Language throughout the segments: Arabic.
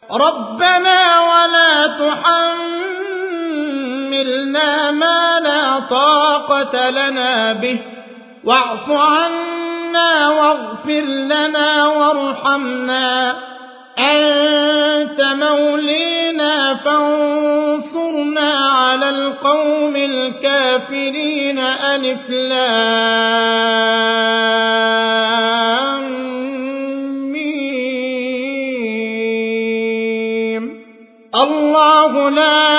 ربنا ولا تحملنا ما لا طاقة لنا به واعف عنا واغفر لنا وارحمنا أنت مولينا فانصرنا على القوم الكافرين. ألف لام ميم. الله لا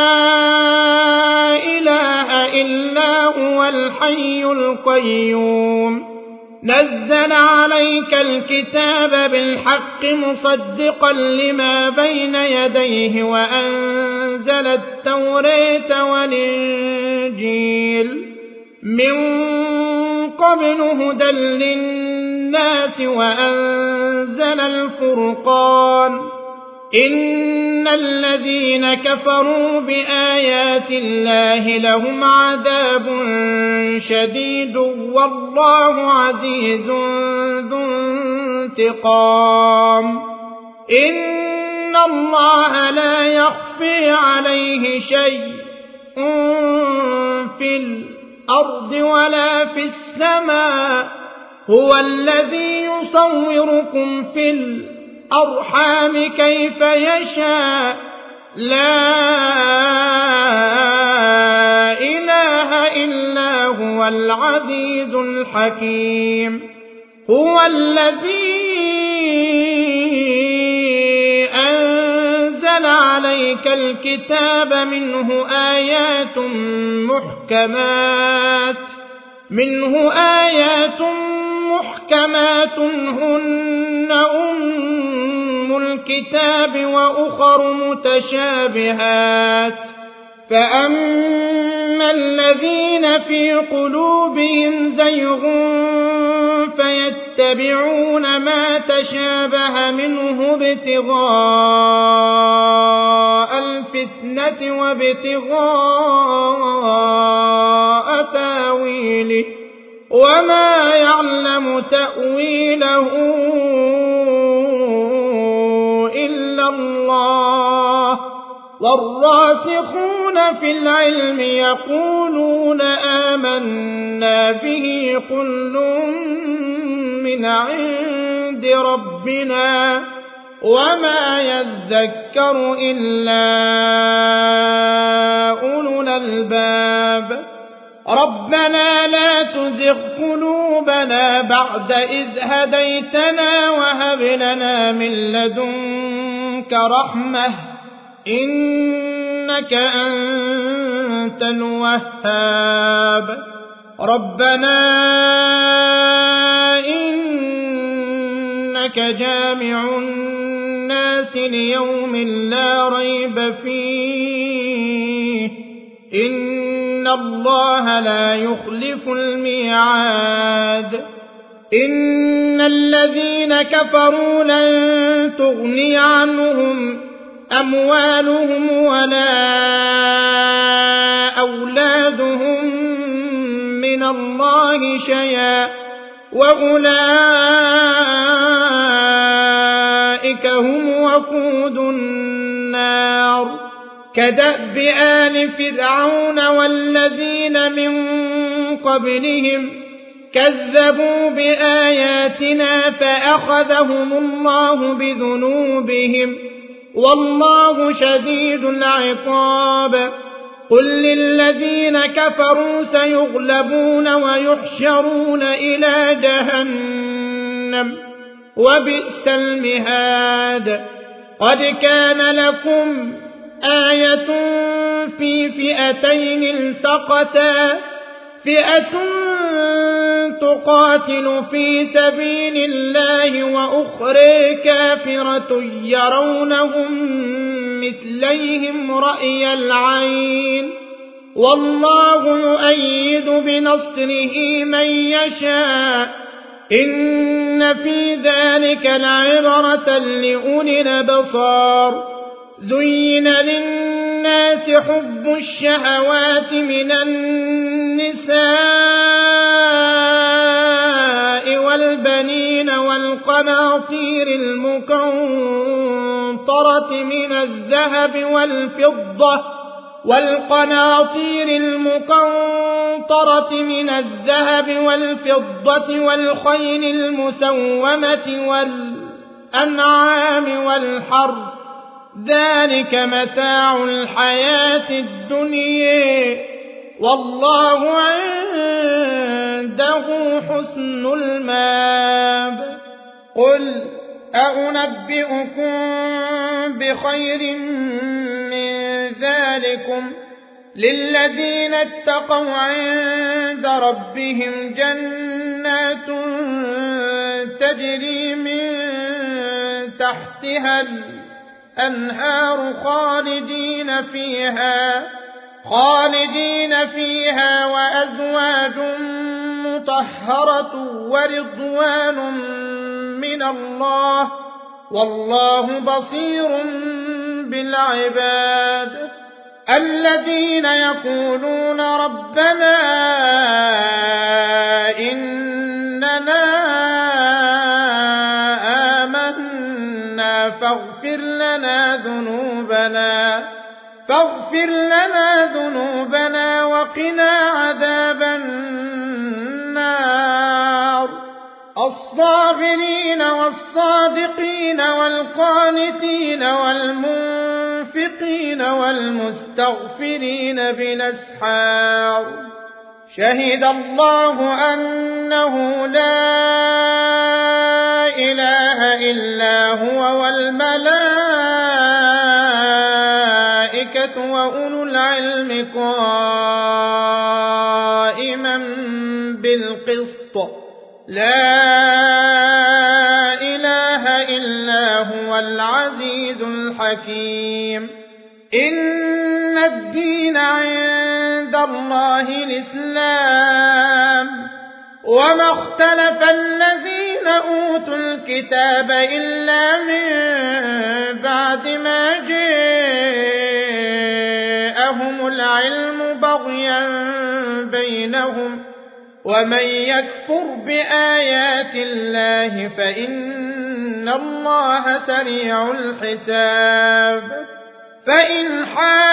إله إلا هو الحي القيوم نزل عليك الكتاب بالحق مصدقا لما بين يديه وأنزل التوراة والإنجيل من قبل هدى للناس وأنزل الفرقان. إن الذين كفروا بآيات الله لهم عذاب شديد والله عزيز ذو انتقام. إن الله لا يخفي عليه شيء في الأرض ولا في السماء. هو الذي يصوركم في الأرحام كيف يشاء. لا إله إلا هو العزيز الحكيم. هو الذي أنزل عليك الكتاب منه آيات محكمات هن أم الكتاب وأخر متشابهات. فأما الذين في قلوبهم زيغ فيتبعون ما تشابه منه ابتغاء الفتنة وابتغاء تاويله وما يعلم تأويله إلا الله. والراسخون في العلم يقولون آمنا به كل من عند ربنا وما يذكر إلا أولو الألباب. ربنا لا تزغ قلوبنا بعد إذ هديتنا وهب لنا من لدنك رحمة إنك أنت الوهاب. ربنا إنك جامع الناس ليوم لا ريب فيه إن الله لا يخلف الميعاد. إن الذين كفروا لن تغني عنهم أموالهم ولا أولادهم من الله شيئا وأولئك هم وقود النار. كدأب آل فرعون والذين من قبلهم كذبوا بآياتنا فأخذهم الله بذنوبهم والله شديد العقاب. قل للذين كفروا سيغلبون ويحشرون إلى جهنم وبئس المهاد. قد كان لكم آية في فئتين التقتا فئة تقاتل في سبيل الله وأخرى كافرة يرونهم مثليهم رأي العين والله يؤيد بنصره من يشاء. إن في ذلك لعبرة لأولي الأبصار. زين للناس حب الشهوات من النساء والبنين والقناطير المقنطرة المقنطرة من الذهب والفضة والقناطير المقنطرة من الذهب والفضة والخيل المسومة والأنعام والحرث ذلك متاع الحياة الدنيا والله عنده حسن المآب. قل أنبئكم بخير من ذلكم للذين اتقوا عند ربهم جنات تجري من تحتها الأنهار خالدين فيها وأزواج مطهرة ورضوان من الله والله بصير بالعباد. الذين يقولون ربنا إننا آمنا فاغفر لنا ذنوبنا وقنا عذاب النار. الصابرين والصادقين والقانتين والمنفقين والمستغفرين بالأسحار شهد الله أنه لا إله إلا هو والملائكة وأولو العلم قائما بالقسط لا إله إلا هو العزيز الحكيم. إن الدين عند الله الإسلام وما اختلف الذين أوتوا الكتاب إلا من بعد ما جاءهم العلم بغيا بينهم ومن يكفر بآيات الله فإن الله سريع الحساب. فإن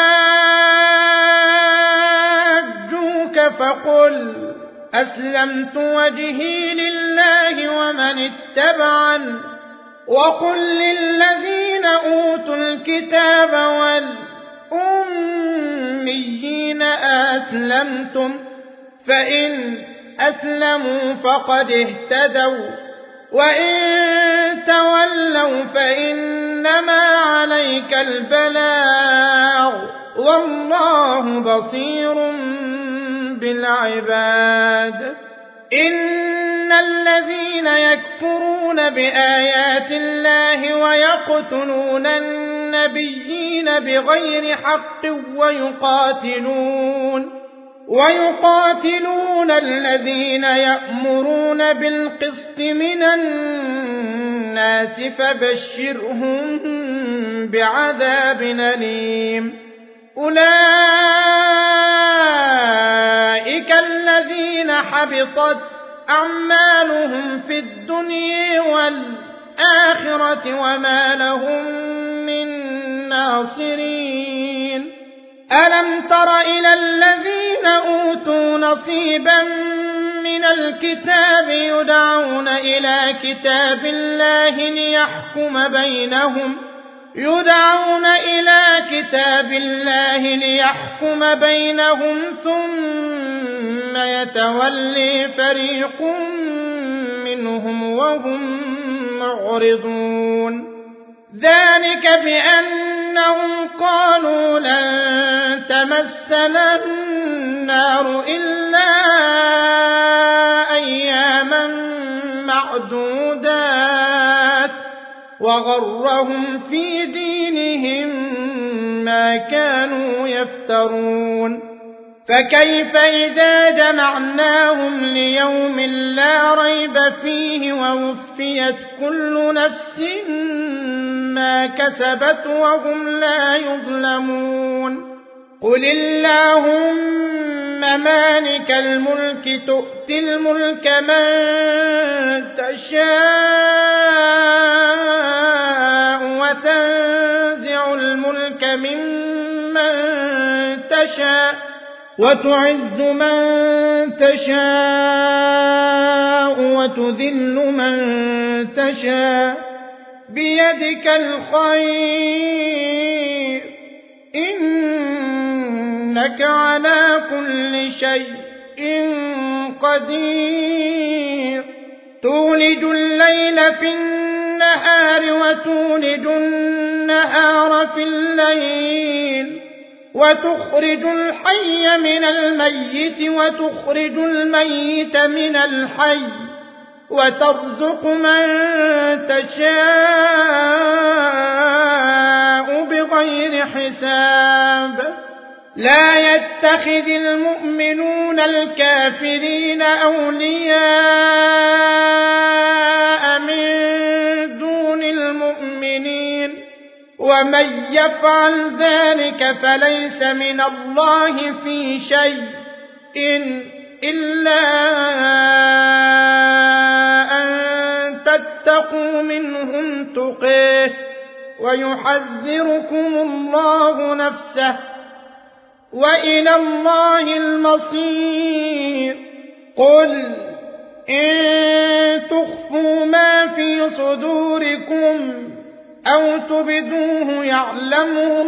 حاجوك فقل أسلمت وجهي لله ومن اتبعني وقل للذين أوتوا الكتاب والأميين أسلمتم فإن أسلموا فقد اهتدوا وإن تولوا فإنما عليك البلاغ والله بصير بالعباد. إن الذين يكفرون بآيات الله ويقتلون النبيين بغير حق ويقاتلون الذين يأمرون بالقسط من الناس فبشرهم بعذاب أليم. أولئك الذين حبطت أعمالهم في الدنيا والآخرة وما لهم من ناصرين. ألم تر إلى الذين أوتوا نصيبا من الكتاب يدعون إلى كتاب الله ليحكم بينهم ثم يتولي فريق منهم وهم معرضون. ذلك بأنهم قالوا لن تمسنا النار إلا أياما معدودات وغرهم في دينهم ما كانوا يفترون. فكيف إذا جمعناهم ليوم لا ريب فيه ووفيت كل نفس ما كسبت وهم لا يظلمون. قل اللهم مالك الملك تؤتي الملك من تشاء وتنزع ممن تشاء وتعز من تشاء وتذل من تشاء بيدك الخير إنك على كل شيء قدير تولج الليل في النهار وتولج النهار في الليل وتخرج الحي من الميت وتخرج الميت من الحي وترزق من تشاء بغير حساب لا يتخذ المؤمنون الكافرين أولياء من دون المؤمنين ومن يفعل ذلك فليس من الله في شيء إلا أن تتقوا منهم تقيه ويحذركم الله نفسه وإلى الله المصير قل إن تخفوا ما في صدوركم أو تبدوه يعلمه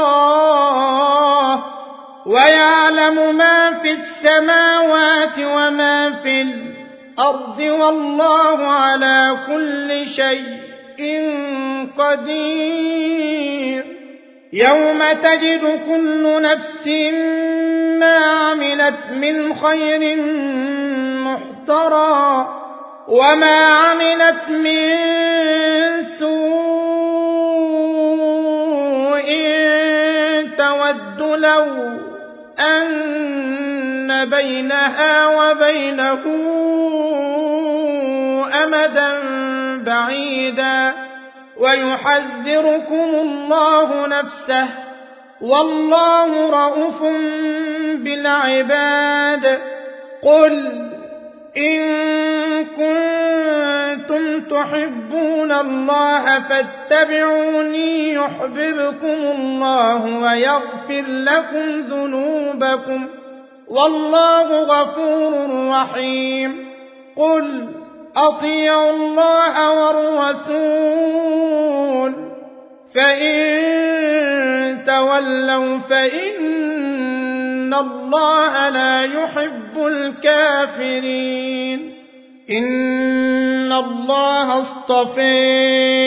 الله ويعلم ما في السماوات وما في الأرض والله على كل شيء قدير يوم تجد كل نفس ما عملت من خير محضرا وما عملت من سوء تود لو أن بينها وبينه أمدا بعيدا ويحذركم الله نفسه والله رءوف بالعباد قل إن كنتم تحبون الله فاتبعوني يحببكم الله ويغفر لكم ذنوبكم والله غفور رحيم قل أطيعوا الله والرسول فإن تولوا فإن الله لا يحب الكافرين إن الله اصطفى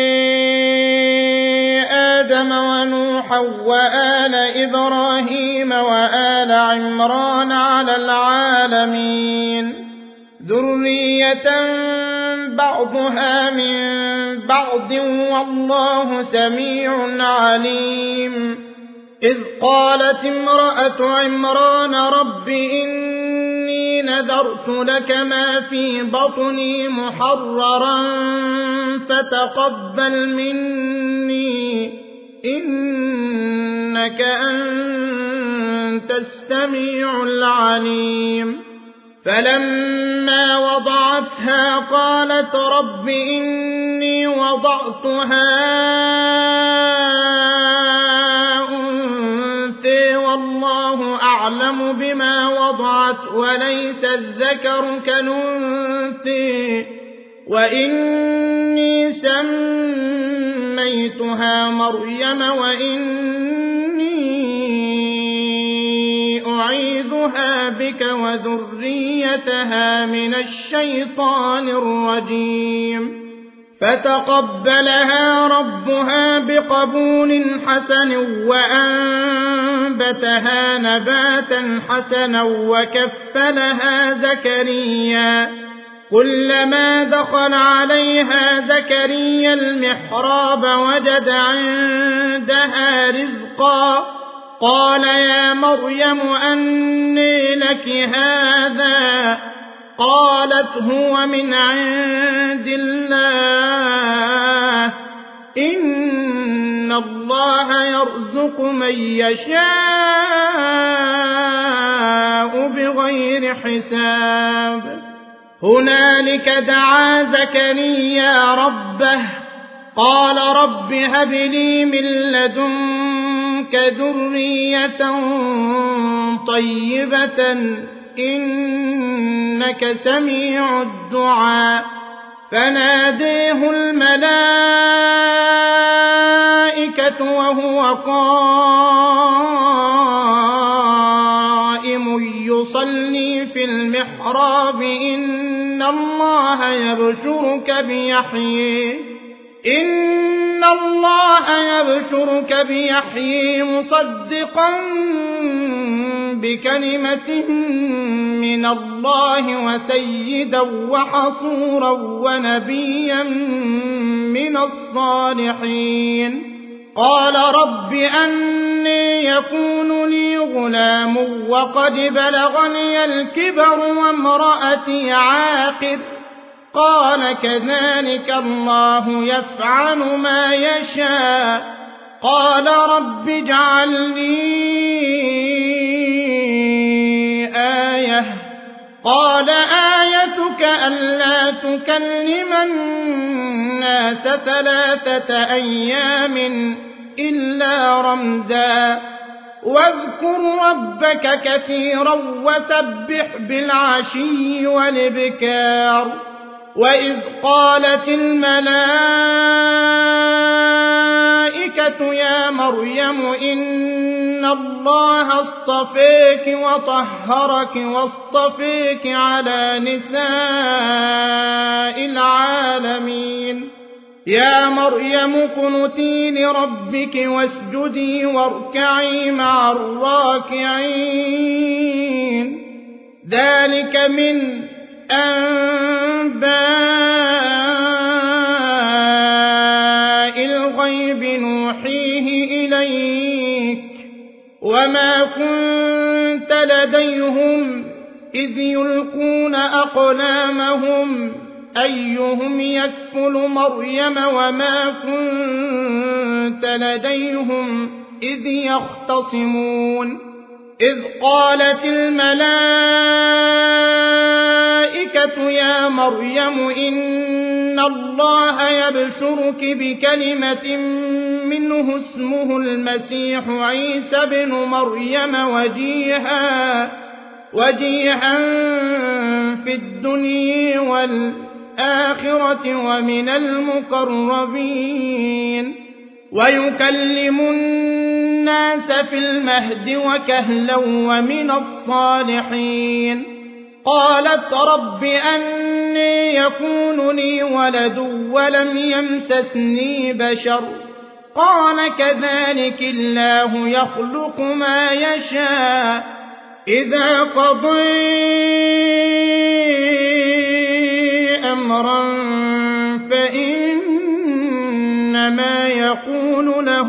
آدم ونوحا وآل إبراهيم وآل عمران على العالمين ذرية بعضها من بعض والله سميع عليم إذ قالت امرأة عمران رب إني نذرت لك ما في بطني محررا فتقبل مني إنك أنت السميع العليم فلما وضعتها قالت رب إني وضعتها أنثى والله أعلم بما وضعت وليس الذكر كالأنثى وإني سميتها مريم وإني أعيذها بك وذريتها من الشيطان الرجيم فتقبلها ربها بقبول حسن وأنبتها نباتا حسنا وكفلها زكريا كلما دخل عليها زكريا المحراب وجد عندها رزقا قال يا مريم أنى لك هذا قالت هو من عند الله إن الله يرزق من يشاء بغير حساب هنالك دعا زكريا ربه قال رب هب لي من لدنك منك ذرية طيبة إنك سميع الدعاء. فناديه الملائكة وهو قائم يصلي في المحراب إن الله يبشرك بيحيى مصدقا بكلمة من الله وسيدا وحصورا ونبيا من الصالحين. قال رب أني يكون لي غلام وقد بلغني الكبر وامرأتي عاقر. قال كذلك الله يفعل ما يشاء. قال رب اجعل لي آية. قال آيتك ألا تكلم الناس 3 أيام إلا رمزا. واذكر ربك كثيرا وسبح بالعشي والإبكار. وإذ قالت الملائكة يا مريم إن الله اصطفيك وطهرك واصطفيك على نساء العالمين. يا مريم اقنتي لربك واسجدي واركعي مع الراكعين. ذلك من أنباء الغيب نوحيه إليك وما كنت لديهم إذ يلقون أقلامهم أيهم يكفل مريم وما كنت لديهم إذ يختصمون. إذ قالت الملائكة يا مريم إن الله يبشرك بكلمة منه اسمه المسيح عيسى بن مريم وجيها في الدنيا والآخرة ومن المقربين ويكلم الناس في المهد وكهلا ومن الصالحين. قالت رب أني يكون لي ولد ولم يمسسني بشر. قال كذلك الله يخلق ما يشاء. إذا قضي أمرا فإنما يقول له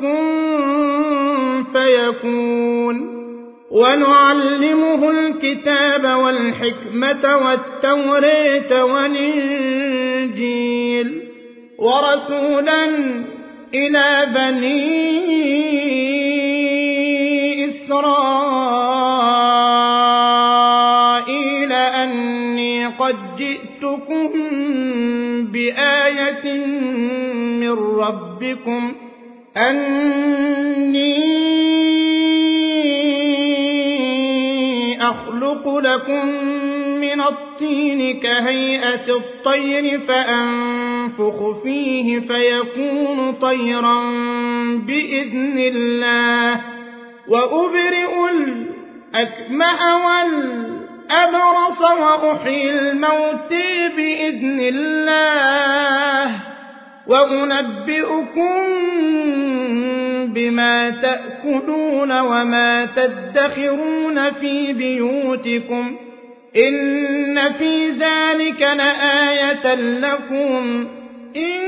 كن فيكون. ونعلمه الكتاب والحكمة والتوراة والإنجيل ورسولا إلى بني إسرائيل أني قد جئتكم بآية من ربكم أني أخلق لكم من الطين كهيئة الطير فأنفخ فيه فيكون طيرا بإذن الله وأبرئ الأكمه والأبرص وأحيي الموت بإذن الله وأنبئكم بما تأكلون وما تدخرون في بيوتكم إن في ذلك لآية لكم إن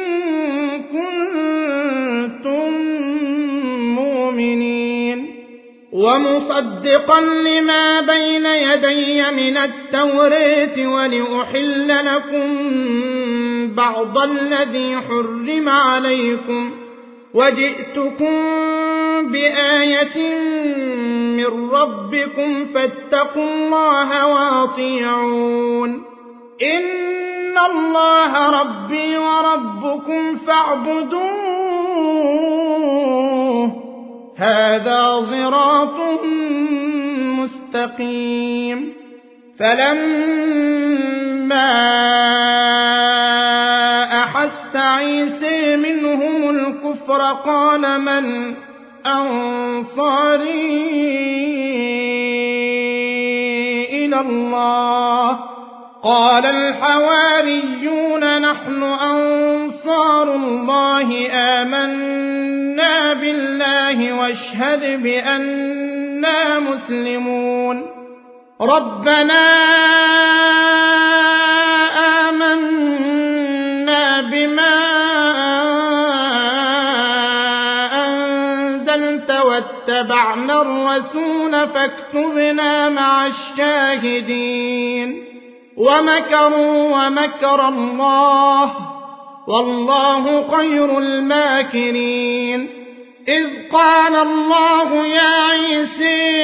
كنتم مؤمنين. ومصدقا لما بين يدي من التوراة ولأحل لكم بعض الذي حرم عليكم وجئتكم بآية من ربكم فاتقوا الله وأطيعون. إن الله ربي وربكم فاعبدوه هذا صراط مستقيم. فلما أحس عيسى منهم الكفر قال من أنصاري إلى الله؟ قال الحواريون نحن أنصار الله آمنا بالله واشهد بأننا مسلمون. ربنا آمنا بما أنزلت واتبعنا الرسول فاكتبنا مع الشاهدين. ومكروا ومكر الله والله خير الماكرين. إذ قال الله يا عيسى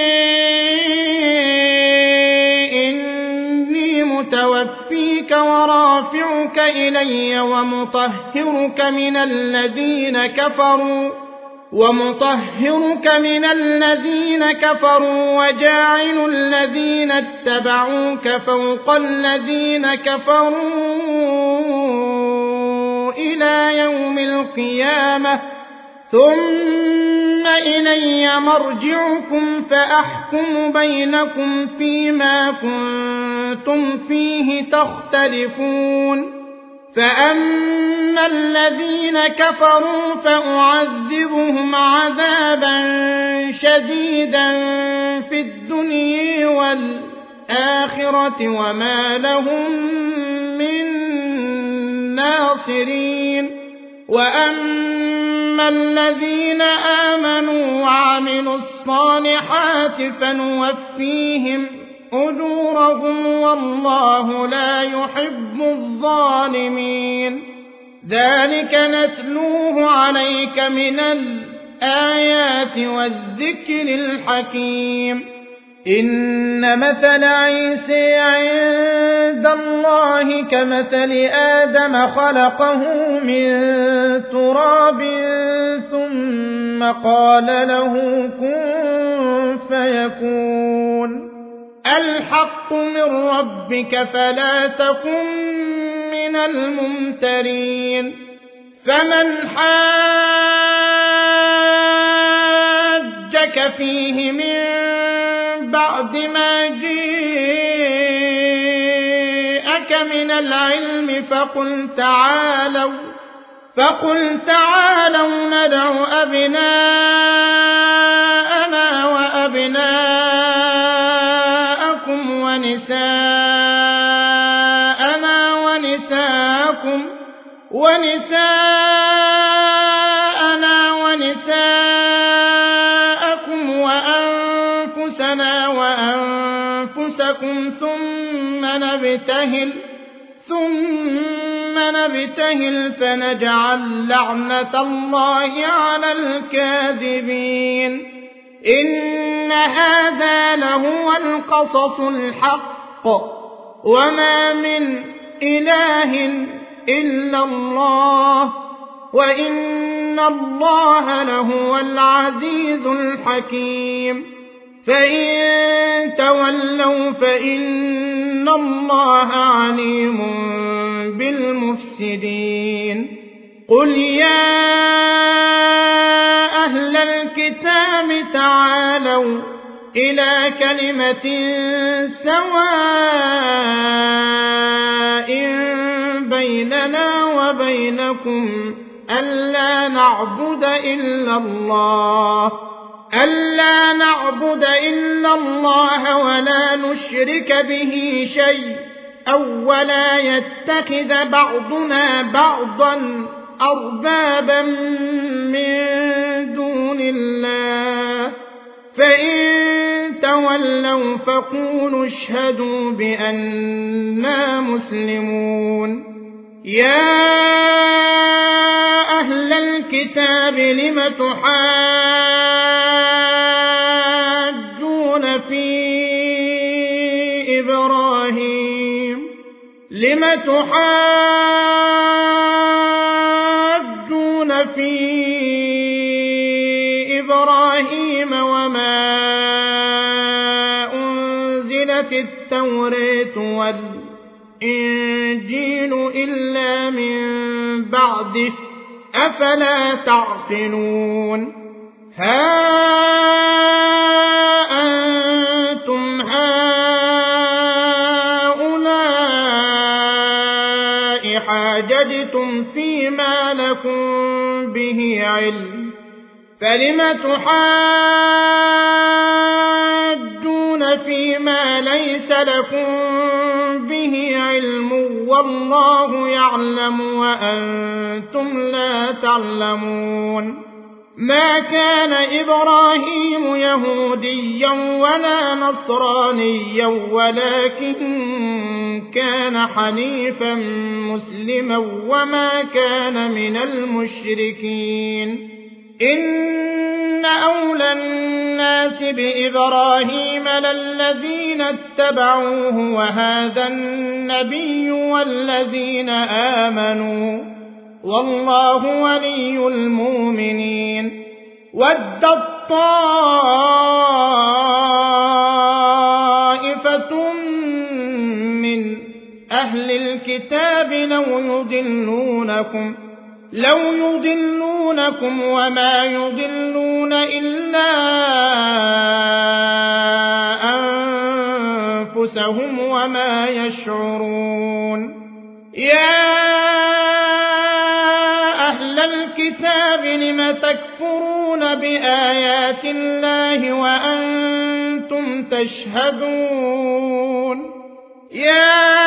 إني متوفيك ورافعك إلي ومطهرك من الذين كفروا وجاعل الذين اتبعوك فوق الذين كفروا إلى يوم القيامة ثم إلي مرجعكم فأحكم بينكم فيما كنتم فيه تختلفون. فأما الذين كفروا فأعذبهم عذابا شديدا في الدنيا والآخرة وما لهم من ناصرين. وأما الذين آمنوا وعملوا الصالحات فنوفيهم أجورهم والله لا يحب الظالمين. ذلك نتلوه عليك من الآيات والذكر الحكيم. إن مثل عيسى عند الله كمثل آدم خلقه من تراب ثم قال له كن فيكون. الحق من ربك فلا تكن من الممترين. فمن حاجك فيه من بعد ما جاءك من العلم فقل تعالوا ندع أبناءنا وأبناءكم ونساءنا ونساءكم وأنفسنا وأنفسكم ثم نبتهل فنجعل لعنة الله على الكاذبين. إن هذا لهو القصص الحق وما من إله إلا الله وإن الله لهو العزيز الحكيم. فإن تولوا فإن الله عليم بالمفسدين. قل يا أهل الكتاب تعالوا إلى كلمة سواء بيننا وبينكم ألا نعبد إلا الله ولا نشرك به شيئا ولا يتخذ بعضنا بعضا أربابا من دون الله. فإن تولوا فقولوا اشهدوا بأننا مسلمون. يا أهل الكتاب لم تحاجون في إبراهيم وما أنزلت التوراة والإنجيل إلا من بعده أفلا تعقلون ها أنتم هؤلاء حاججتم فيما لكم به علم فلم تحاجون فيما ليس لكم به علم والله يعلم وأنتم لا تعلمون ما كان إبراهيم يهوديا ولا نصرانيا ولكن كان حنيفا مسلما وما كان من المشركين إن أولى الناس بإبراهيم للذين اتبعوه وهذا النبي والذين آمنوا والله ولي المؤمنين ودت طائفة من أهل الكتاب لو يضلونكم وما يضلون إلا أنفسهم وما يشعرون يا أهل الكتاب لم تكفرون بآيات الله وأنتم تشهدون يا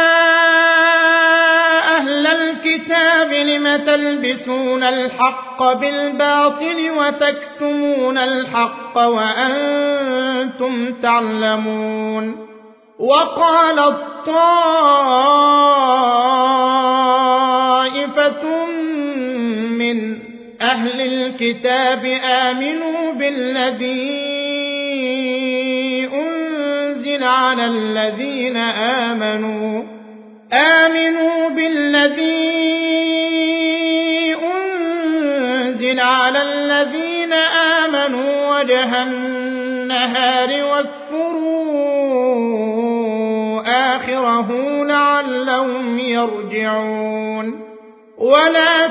أهل الكتاب لم تلبسون الحق بالباطل وتكتمون الحق وأنتم تعلمون وقال طائفة من أهل الكتاب آمنوا بالذي أنزل على الذين آمنوا وجه النهار واكفروا آخره لعلهم يرجعون ولا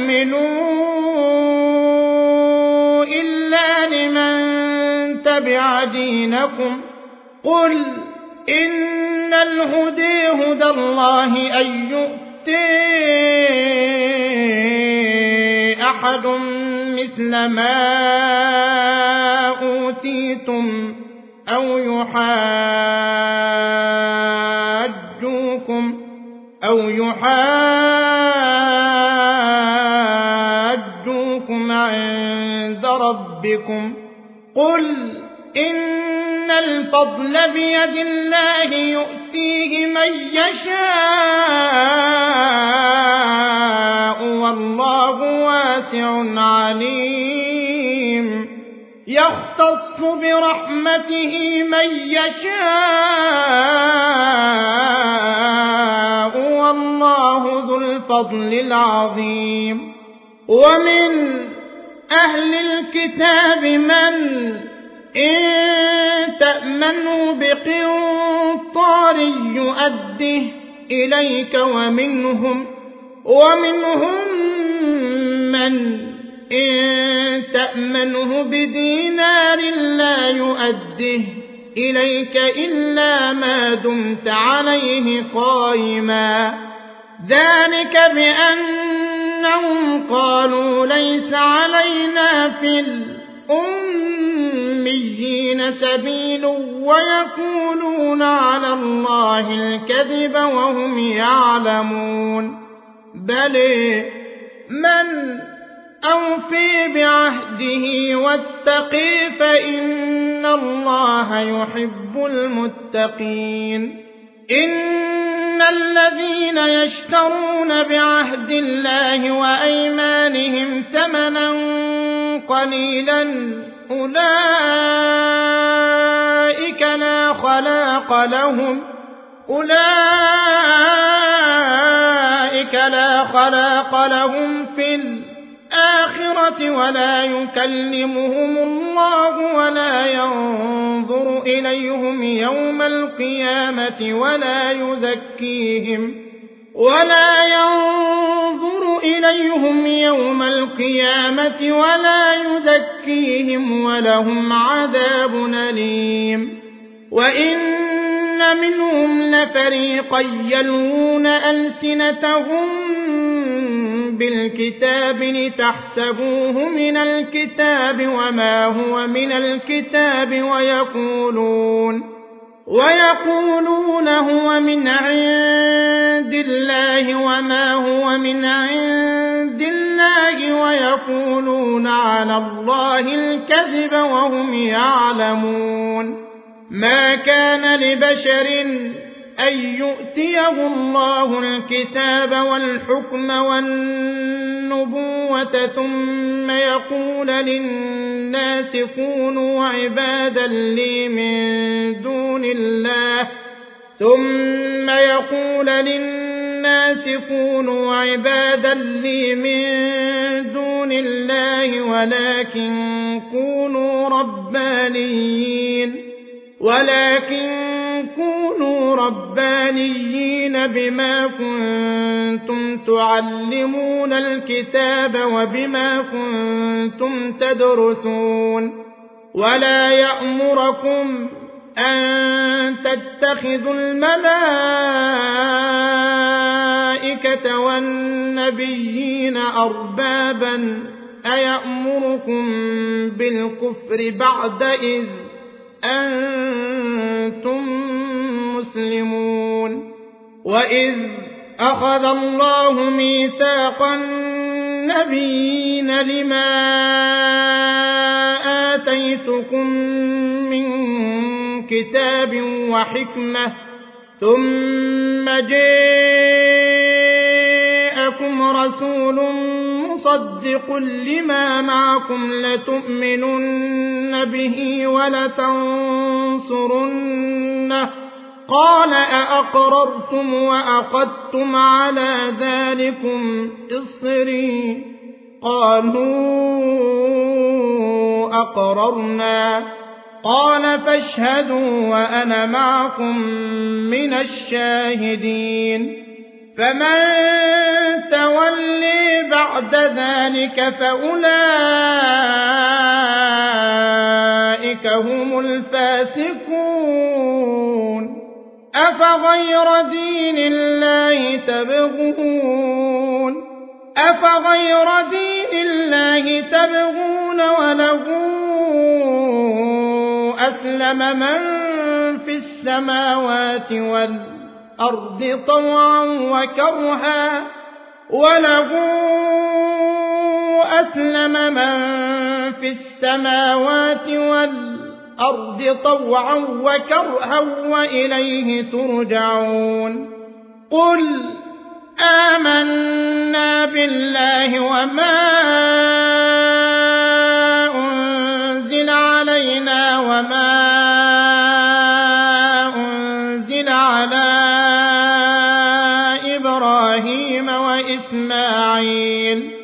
تؤمنوا إلا لمن تبع دينكم قل إن الهدى هدى الله أن يؤتي أحد مثل ما أوتيتم أو يحاجوكم عند ربكم قل إن الفضل بيد الله يؤتيه من يشاء والله واسع عليم يختص برحمته من يشاء والله ذو الفضل العظيم ومن أهل الكتاب من إن تأمنوا بقنطار يؤده إليك ومنهم من إن تأمنه بدينار لا يؤده إليك إلا ما دمت عليه قائما ذلك بأنهم قالوا ليس علينا في الأميين سبيل ويقولون على الله الكذب وهم يعلمون بل من أوفي بعهده واتقي فإن الله يحب المتقين إن الذين يشترون بعهد الله وأيمانهم ثمنا قليلا أولئك لا خلاق لهم في الآخرة ولا يكلمهم الله الله ولا ينظر إليهم يوم القيامة ولا يزكيهم ولهم عذاب أليم. وإن منهم لفريقا يلوون ألسنتهم بالكتاب لتحسبوه من الكتاب وما هو من الكتاب ويقولون هو من عند الله وما هو من عند الله ويقولون على الله الكذب وهم يعلمون. ما كان لبشر أن يؤتيه الله الكتاب والحكم والنبوة ثم يقول للناس كونوا عبادا لي من دون الله ولكن كونوا ربانيين بما كنتم تعلمون الكتاب وبما كنتم تدرسون. ولا يأمركم أن تتخذوا الملائكة والنبيين أربابا أيأمركم بالكفر بعد إذ أنتم مسلمون. وإذ أخذ الله ميثاق النبيين لما آتيتكم من كتاب وحكمة ثم جاءكم رسول مصدق لما معكم لتؤمنن به ولتنصرنه قال أأقررتم وأخذتم على ذلكم إصري قالوا أقررنا قال فاشهدوا وأنا معكم من الشاهدين. فمن تولي بعد ذلك فأولئك هم الفاسقون. أفغير دين الله تبغون وله أسلم من في السماوات والأرض طوعا وكرها وإليه ترجعون. قل آمنا بالله وما أنزل علينا وما أنزل على إبراهيم وإسماعيل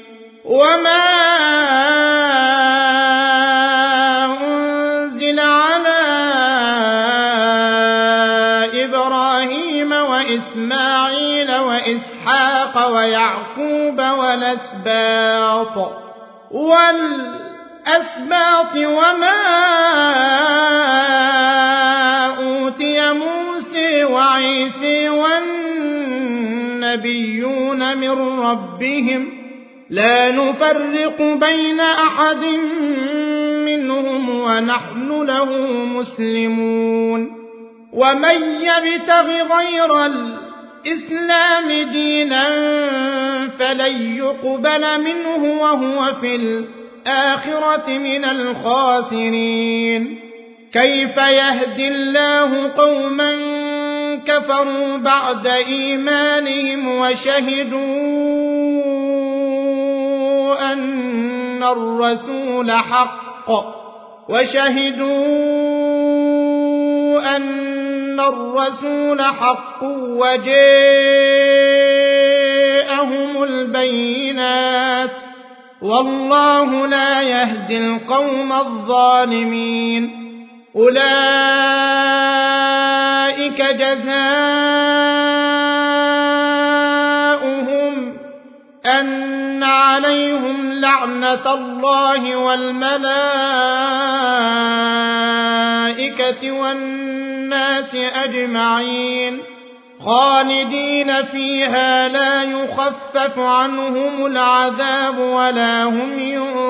وإسحاق ويعقوب والأسباط وما أوتي موسى وعيسى والنبيون من ربهم لا نفرق بين أحد منهم ونحن له مسلمون. ومن يبتغ غير الإسلام دينا فلن يقبل منه وهو في الآخرة من الخاسرين. كيف يهدي الله قوما كفروا بعد إيمانهم وشهدوا أن الرسول حق وجاءهم البينات والله لا يهدي القوم الظالمين. أولئك جزاؤهم أن عليهم لعنة الله والملائكة والناس أجمعين خالدين فيها لا يخفف عنهم العذاب ولا هم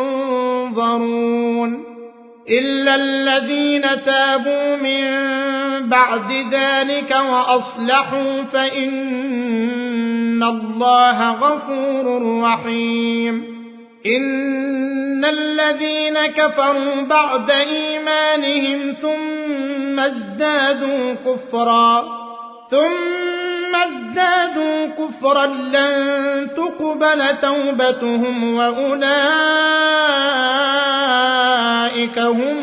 ينظرون إلا الذين تابوا من بعد ذلك وأصلحوا فإن الله غفور رحيم. إن الذين كفروا بعد إيمانهم ثم ازدادوا كفرا لن تقبل توبتهم وأولئك هم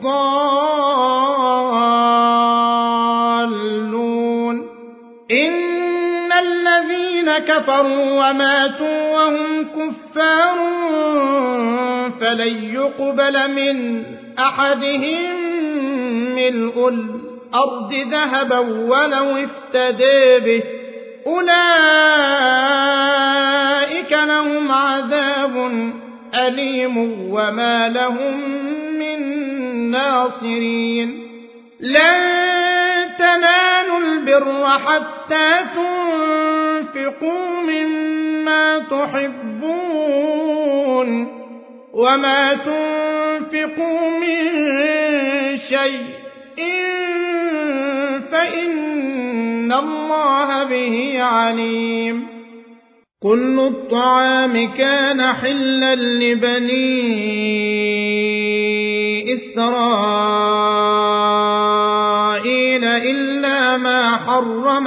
الضالون. إن الذين كفروا وماتوا وهم كفار فلن يقبل من أحدهم ملء الأرض ذهبا ولو افتدى به أولئك لهم عذاب أليم وما لهم من ناصرين. لن تنالوا البر حتى تنفقوا مما تحبون وما تنفقوا من شيء فإن الله به عليم. كل الطعام كان حلا لبني إسرائيل إلا ما حرم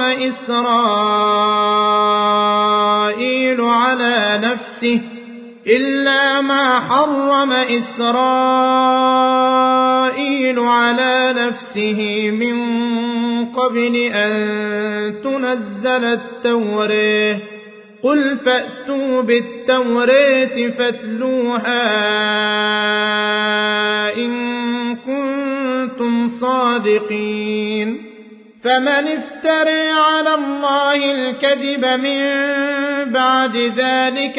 إسرائيل على نفسه من قبل أن تنزل التوراة قل فأتوا بالتوراة فاتلوها إن كنتم صادقين. فمن افترى على الله الكذب من بعد ذلك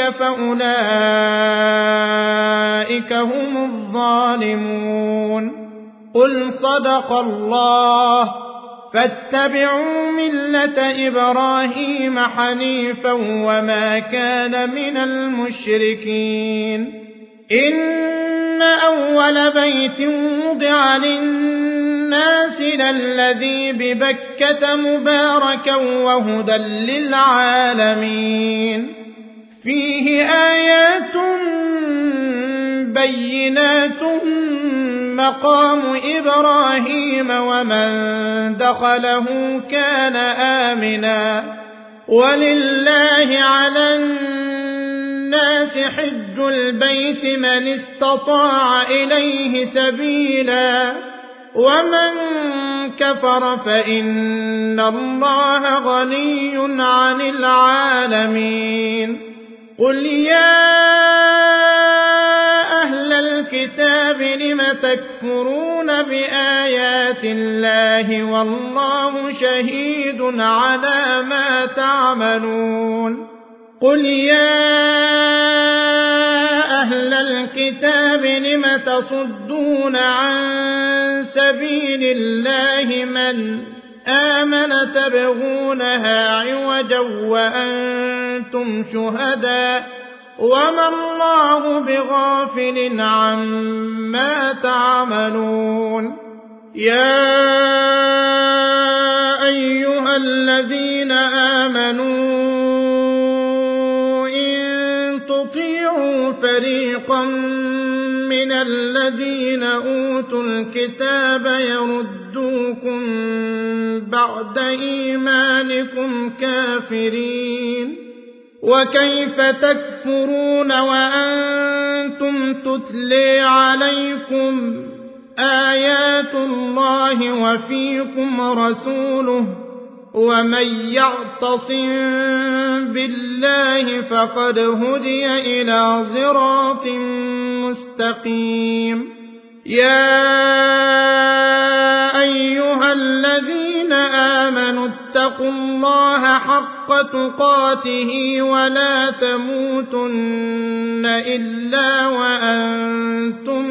فأولئك هم الظالمون. قل صدق الله فاتبعوا ملة إبراهيم حنيفا وما كان من المشركين. إن أول بيت وضع للناس للذي ببكة مباركا وهدى للعالمين فيه آيات بينات مقام إبراهيم ومن دخله كان آمنا ولله على الناس حج البيت من استطاع إليه سبيلا ومن كفر فإن الله غني عن العالمين. قل يا أهل الكتاب لم تكفرون بآيات الله والله شهيد على ما تعملون. قل يا أهل الكتاب لم تصدون عن سبيل الله من آمن تبغونها عوجا وأنتم شهداء وما الله بغافل عما تعملون. يا أيها الذين آمنوا إن تطيعوا فريقا من الذين أوتوا الكتاب يردوكم بعد إيمانكم كافرين وكيف تكفرون وأنتم تتلى عليكم آيات الله وفيكم رسوله ومن يعتصم بالله فقد هدي إلى صراط مستقيم. يا أيها الذين آمنوا اتقوا الله حق تقاته ولا تموتن إلا وأنتم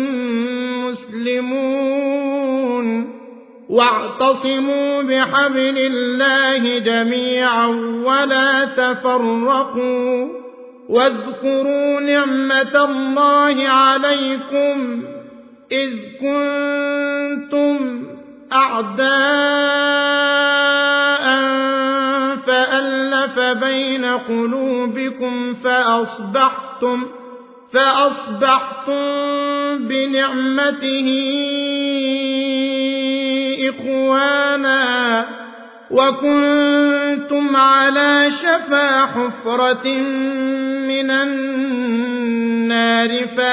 مسلمون. واعتصموا بحبل الله جميعا ولا تفرقوا. واذكروا نعمة الله عليكم إذ كنتم أعداء فألف بين قلوبكم فأصبحتم بنعمته إخوانا وكنتم على شفا حفرة من النار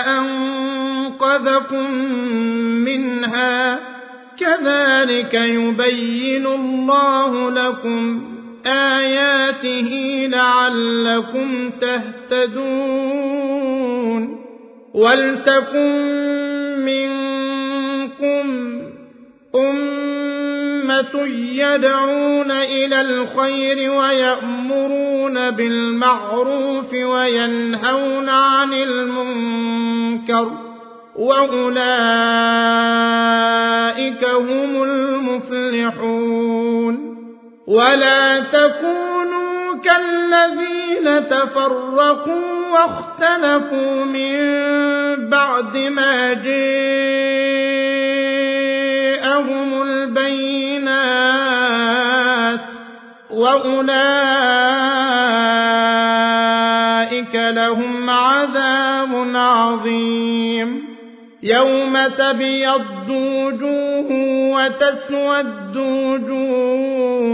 فأنقذكم منها. كذلك يبين الله لكم آياته لعلكم تهتدون. ولتكن منكم أمة يدعون إلى الخير ويأمرون بالمعروف وينهون عن المنكر وأولئك هم المفلحون. ولا تكونوا كالذين تفرقوا واختلفوا من بعد ما جاءهم البينات وأولئك لهم عذاب عظيم. يوم تبيض وجوه وتسود وجوه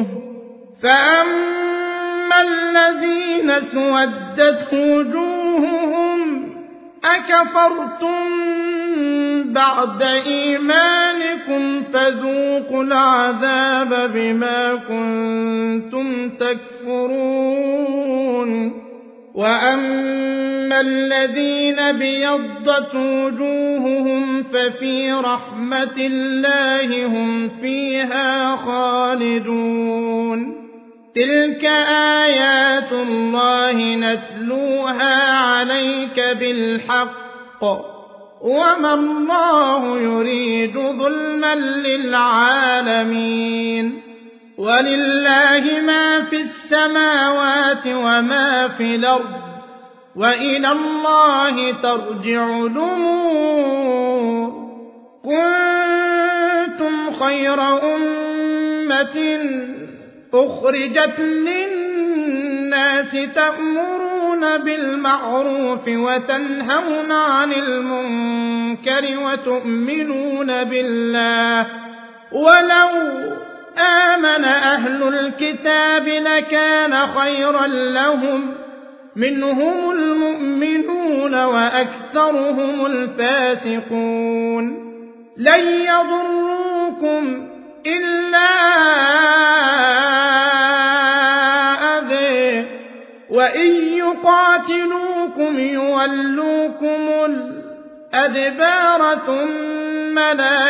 فأما الذين اسودت وجوههم أكفرتم بعد إيمانكم فذوقوا العذاب بما كنتم تكفرون. وأما الذين ابيضت وجوههم ففي رحمة الله هم فيها خالدون. تلك آيات الله نتلوها عليك بالحق وما الله يريد ظلما للعالمين. ولله ما في السماوات وما في الأرض وإلى الله ترجع الأمور. كنتم خير أمة أخرجت للناس تأمرون بالمعروف وتنهون عن المنكر وتؤمنون بالله. ولو آمن أهل الكتاب لكان خيرا لهم منهم المؤمنون وأكثرهم الفاسقون. لن يضروكم إلا أذى وإن يقاتلوكم يولوكم الأدبار ثم لا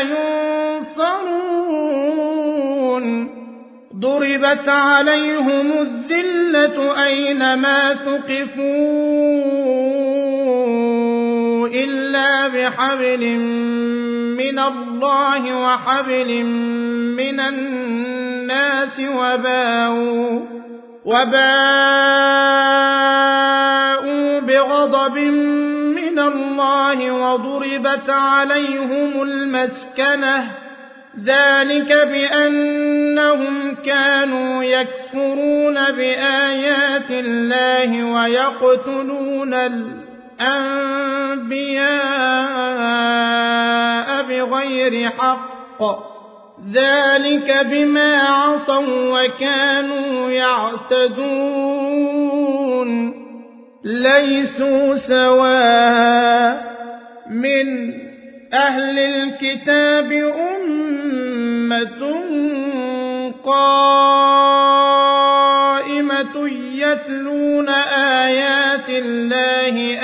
ينصرون. ضربت عليهم الذلة أينما ثقفوا إلا بحبل من الله وحبل من الناس وباءوا بغضب من الله وضربت عليهم المسكنة. ذلك بأنهم كانوا يكفرون بآيات الله ويقتلون الأنبياء بغير حق. ذلك بما عصوا وكانوا يعتدون. ليسوا سواء من أهل الكتاب أمة قائمة يتلون آيات الله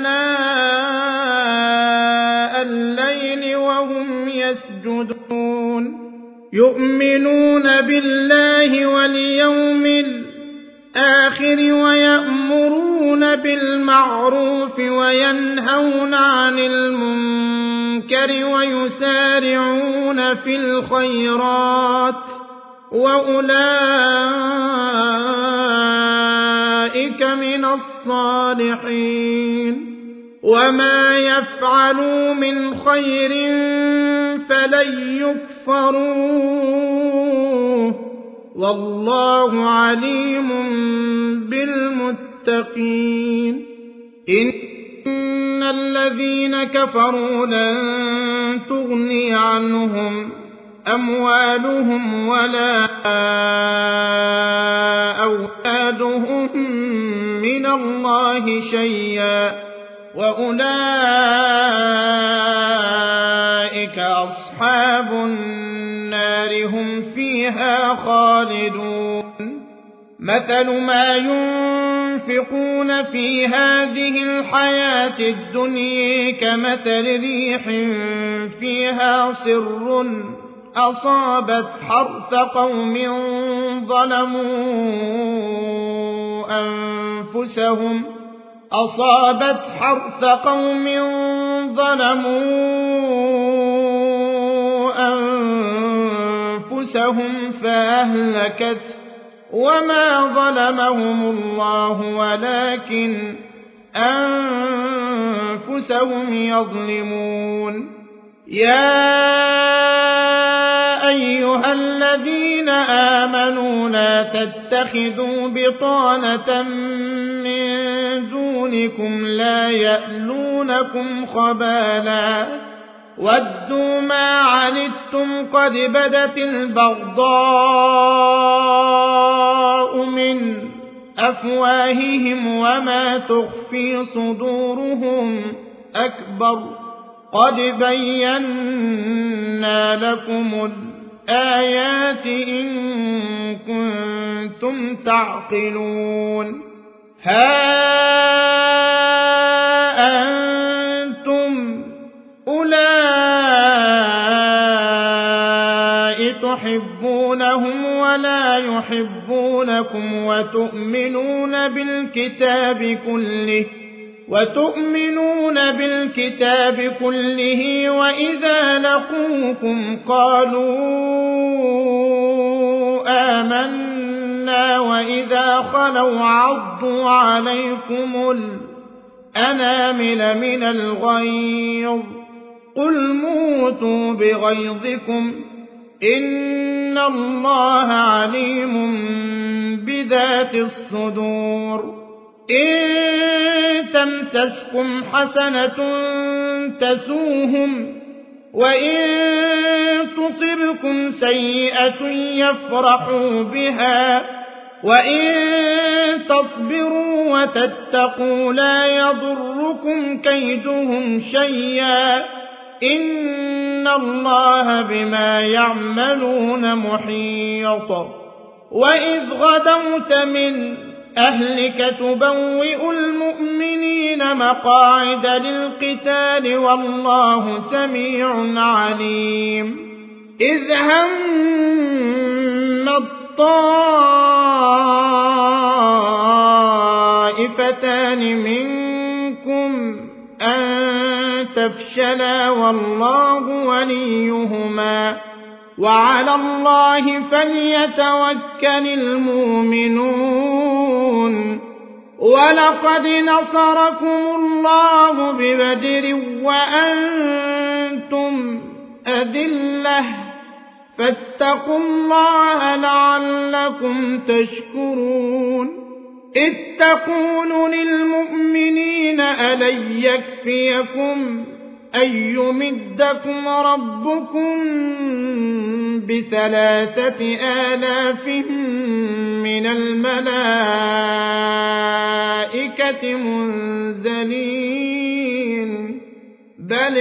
آناء الليل وهم يسجدون يؤمنون بالله واليوم الآخر ويأمرون بالمعروف وينهون عن المنكر ويسارعون في الخيرات وأولئك من الصالحين وما يفعلوا من خير فلن يكفروه والله عليم بالمتقين إن الذين كفروا لن تغني عنهم أموالهم ولا أولادهم من الله شيئا وأولئك أصحاب النار هم فيها خالدون مثل ما ينفقون في هذه الحياة الدنيا كمثل ريح فيها صر أصابت حرث قوم ظلموا أنفسهم فأهلكت وما ظلمهم الله ولكن أنفسهم يظلمون يا أيها الذين آمنوا لا تتخذوا بطانة من دونكم لا يألونكم خبالا ودوا ما عنتم قد بدت البغضاء من أفواههم وما تخفي صدورهم أكبر قد بينا لكم الآيات إن كنتم تعقلون ها أنتم أولئك تحبونهم ولا يحبونكم وتؤمنون بالكتاب كله وإذا لقوكم قالوا آمنا وإذا خلوا عضوا عليكم الأنامل من الغيظ قل موتوا بغيظكم إن الله عليم بذات الصدور إن تمسسكم حسنة تسوهم وإن تصبكم سيئة يفرحوا بها وإن تصبروا وتتقوا لا يضركم كيدهم شيئا إن الله بما يعملون محيط وإذ غدوت من أهلك تبوئ المؤمنين مقاعد للقتال والله سميع عليم إذ هم الطائفتان منكم أن تفشلا والله وليهما وعلى الله فليتوكل المؤمنون ولقد نصركم الله ببدر وأنتم أذلة فاتقوا الله لعلكم تشكرون إذ تقول للمؤمنين ألن يكفيكم أن يمدكم ربكم ب3,000 من الملائكة منزلين بل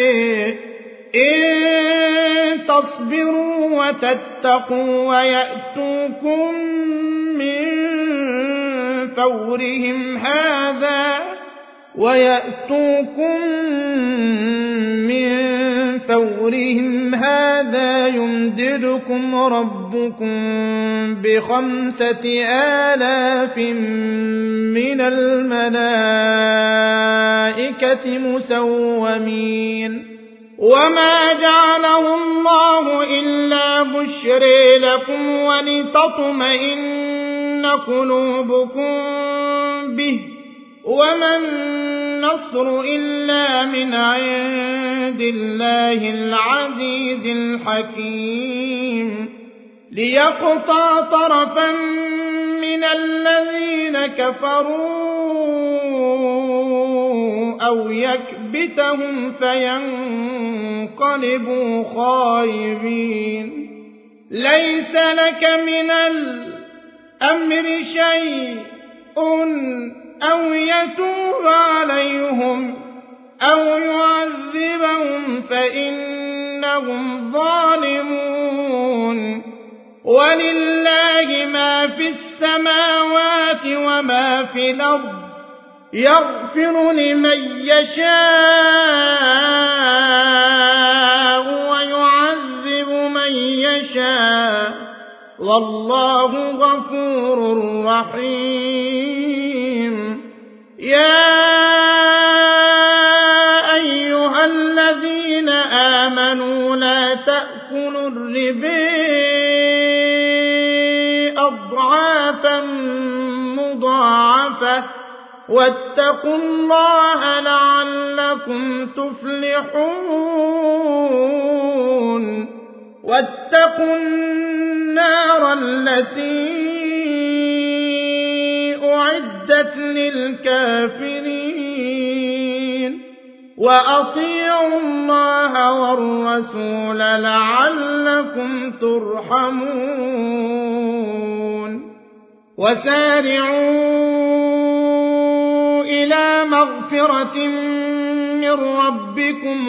إن تصبروا وتتقوا ويأتوكم من فورهم هذا ويأتوكم من فورهم هذا يمددكم ربكم ب5,000 من الملائكة مسومين وما جعله الله إلا بشرى لكم ولتطمئن قلوبكم به وما النصر إلا من عند الله العزيز الحكيم ليقطع طرفا من الذين كفروا أو يكبتهم فينقلبوا خائبين ليس لك من الأمر شيء أو يتوب عليهم أو يعذبهم فإنهم ظالمون ولله ما في السماوات وما في الأرض يغفر لمن يشاء ويعذب من يشاء والله غفور رحيم يا أيها الذين آمنوا لا تأكلوا الربا أضعافا مضاعفة واتقوا الله لعلكم تفلحون واتقوا النار التي أعدت للكافرين وأطيعوا الله والرسول لعلكم ترحمون وسارعوا إلى مغفرة من ربكم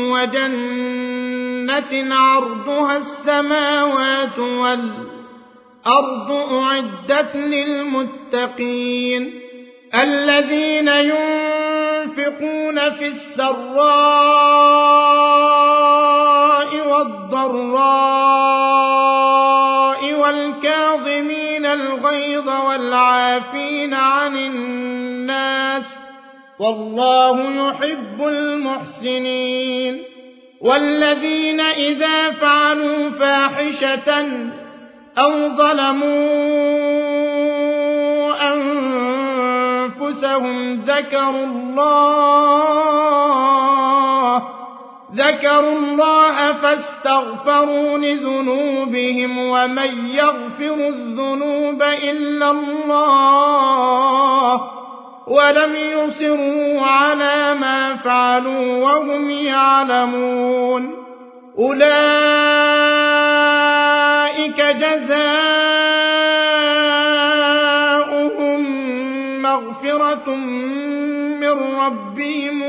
وجنة عرضها السماوات والأرض أعدت للمتقين الذين ينفقون في السراء والضراء والكاظمين الغيظ والعافين عن الناس والله يحب المحسنين والذين إذا فعلوا فاحشة أو ظلموا أنفسهم ذكروا الله فاستغفروا لذنوبهم ومن يغفر الذنوب إلا الله ولم يصروا على ما فعلوا وهم يعلمون أولئك جزاؤهم مغفرة من ربهم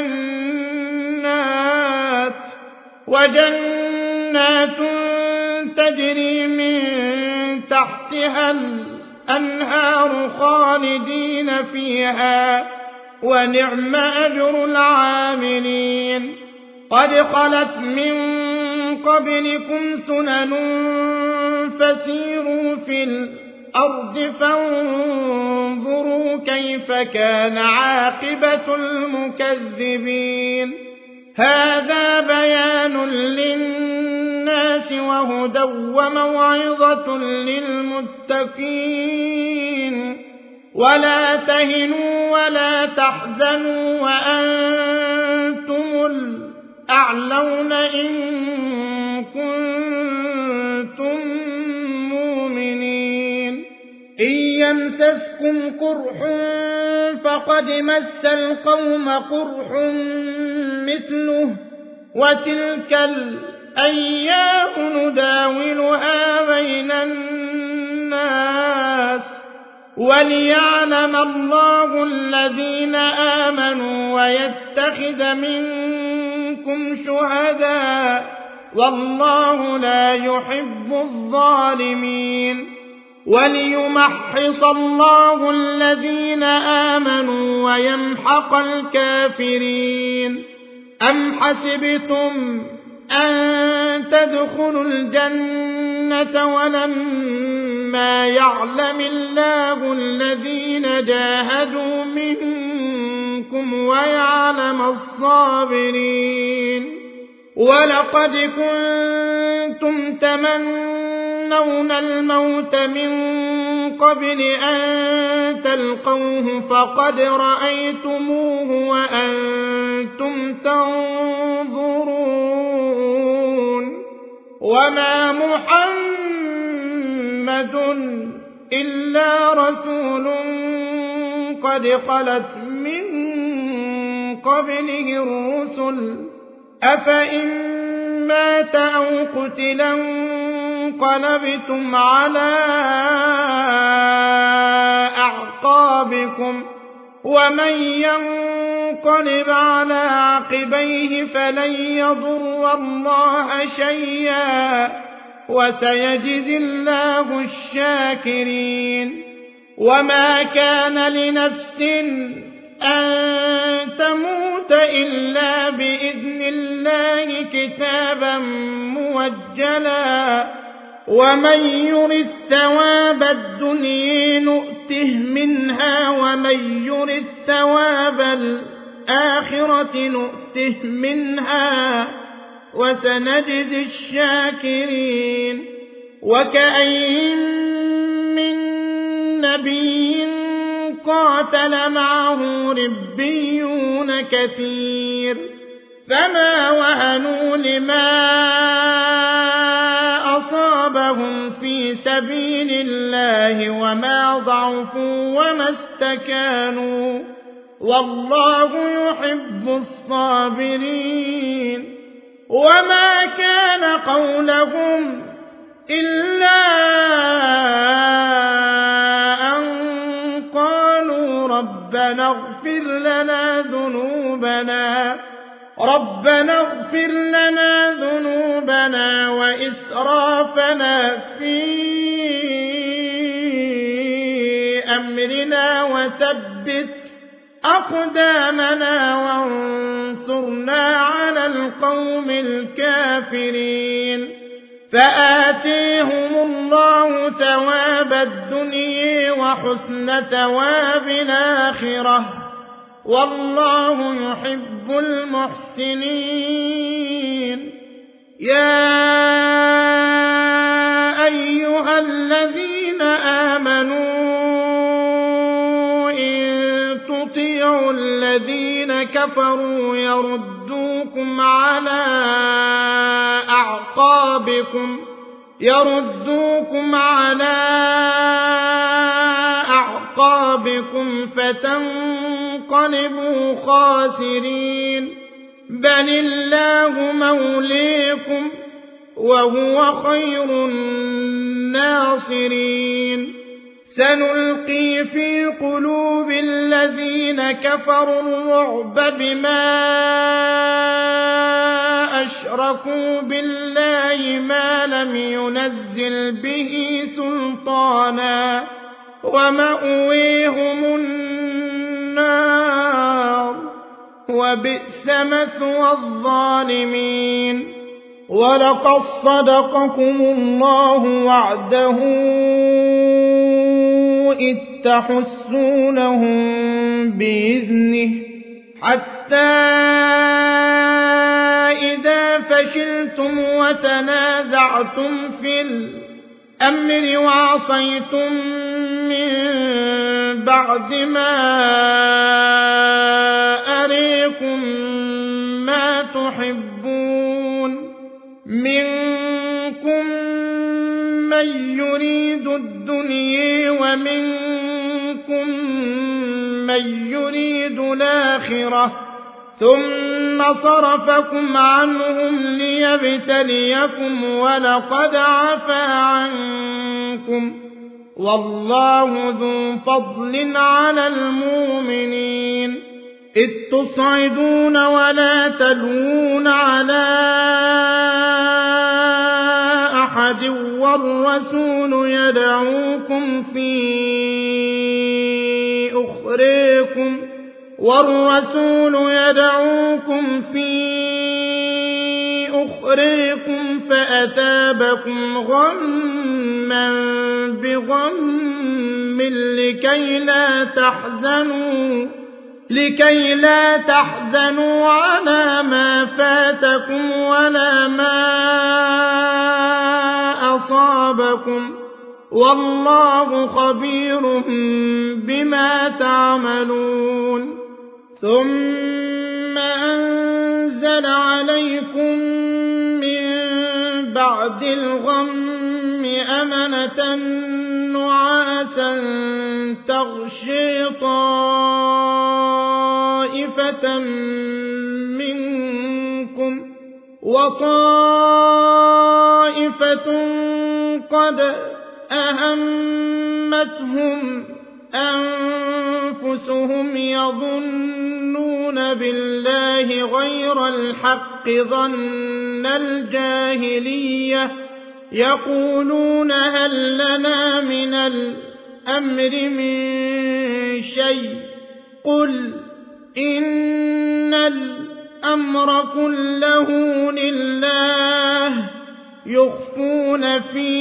وجنات تجري من تحتها الأنهار خالدين فيها ونعم أجر العاملين قد خلت من قبلكم سنن فسيروا في الأرض فانظروا كيف كان عاقبة المكذبين هذا بيان للناس وهدى وموعظة للمتقين ولا تهنوا ولا تحزنوا وأنتم الأعلون إن كنتم مؤمنين إن يمسسكم قرح فقد مس القوم قرح مثله وتلك الأيام نداولها بين الناس وليعلم الله الذين آمنوا ويتخذ منكم شهداء والله لا يحب الظالمين وليمحص الله الذين آمنوا ويمحق الكافرين. أم حسبتم أن تدخلوا الجنة ولما يعلم الله الذين جاهدوا منكم ويعلم الصابرين؟ ولقد كنتم تمنون الموت من قبل أن تلقوه فقد رأيتموه وأنتم تنظرون. وما محمد إلا رسول قد خلت من قبله الرسل أفإن مات أو قتلا انقلبتم على أعقابكم ومن ينقلب على عقبيه فلن يضر الله شيئا وسيجزي الله الشاكرين. وما كان لنفس أن تموت إلا بإذن الله كتابا موجلا ومن يرد ثواب الدنيا نؤته منها ومن يرد ثواب الآخرة نؤته منها وسنجزي الشاكرين. وكأين من نبي قاتل معه ربيون كثير فما وهنوا لما أصابهم في سبيل الله وما ضعفوا وما استكانوا والله يحب الصابرين. وما كان قولهم إلا أن قالوا ربنا اغفر لنا ذنوبنا وإسرافنا في أمرنا وثبت أقدامنا وانصرنا على القوم الكافرين. فآتيهم الله ثواب الدنيا وحسن ثواب الآخرة والله يحب المحسنين. يا أيها الذين آمنوا إن تطيعوا الذين كفروا يردوكم على أعقابكم فتنقلبوا خاسرين. بل الله موليكم وهو خير الناصرين. سنلقي في قلوب الذين كفروا الرعب بما أشركوا بالله ما لم ينزل به سلطانا ومأويهم النار وبئس مثوى الظالمين. ولقد صدقكم الله وعده إذ تحسونهم بإذنه حتى إذا فشلتم وتنازعتم في الأمر وعصيتم من بعد ما أريكم ما تحبون منكم من يريد الدنيا ومنكم من يريد الآخرة ثم صرفكم عنهم ليبتليكم ولقد عفا عنكم والله ذو فضل على المؤمنين. إذ تصعدون ولا تلوون على أحد أحد والرسول يدعوكم في أخريكم فأثابكم غما بغم لكي لا تحزنوا على ما فاتكم ولا ما أصابكم والله خبير بما تعملون. ثم أنزل عليكم من بعد الغم أمنة نعاسا تغشي طائفة منكم وطائفة قد أهمتهم أنفسهم يظنون بالله غير الحق ظن الجاهلية يقولون هل لنا من الأمر من شيء قل إن الأمر كله لله يخفون في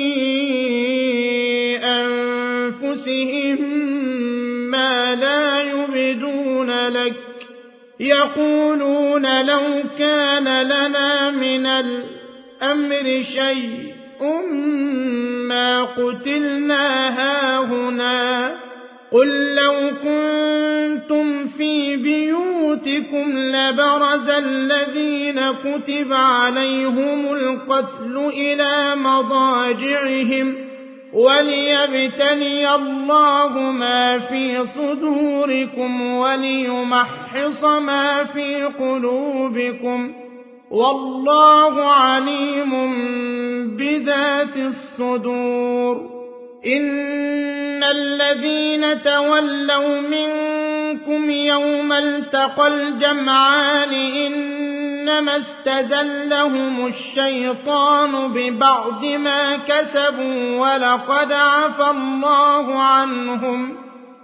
أنفسهم ما لا يبدون لك يقولون لو كان لنا من الأمر شيء ما قتلنا هاهنا قل لو كنتم في بيوتكم لبرز الذين كتب عليهم القتل إلى مضاجعهم وليبتلي الله ما في صدوركم وليمحص ما في قلوبكم والله عليم بذات الصدور. إن الذين تولوا منكم يوم التقى الجمعان إنما استزلهم الشيطان ببعض ما كسبوا ولقد عفى الله عنهم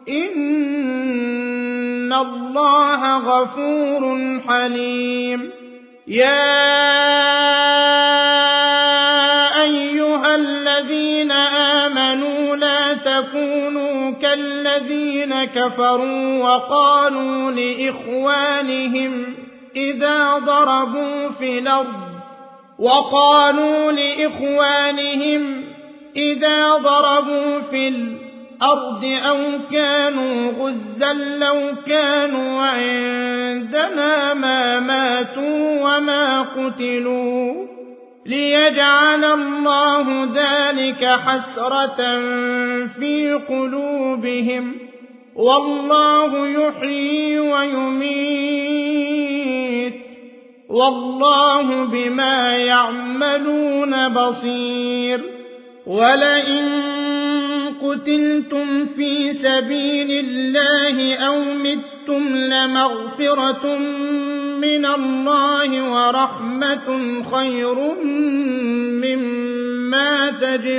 إن الله غفور حليم. يا أيها الذين آمنوا لا تكونوا كالذين كفروا وقالوا لإخوانهم إذا ضربوا في الأرض أو كانوا غزا لو كانوا عندنا ما ماتوا وما قتلوا ليجعل الله ذلك حسرة في قلوبهم والله يحيي ويميت والله بما يعملون بصير. ولئن قتلتم في سبيل الله أو متم لمغفرة من الله ورحمة خير مما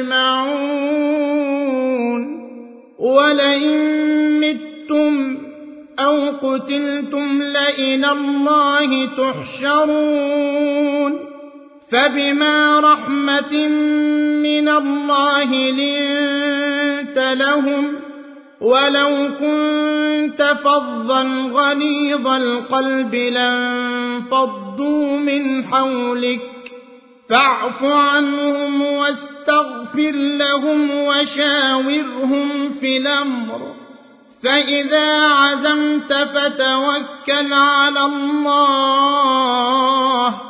تجمعون. ولئن متم أو قتلتم لإلى الله تحشرون. فبما رحمة من الله لنت لهم ولو كنت فظا غليظ القلب لانفضوا من حولك فاعف عنهم واستغفر لهم وشاورهم في الأمر فإذا عزمت فتوكل على الله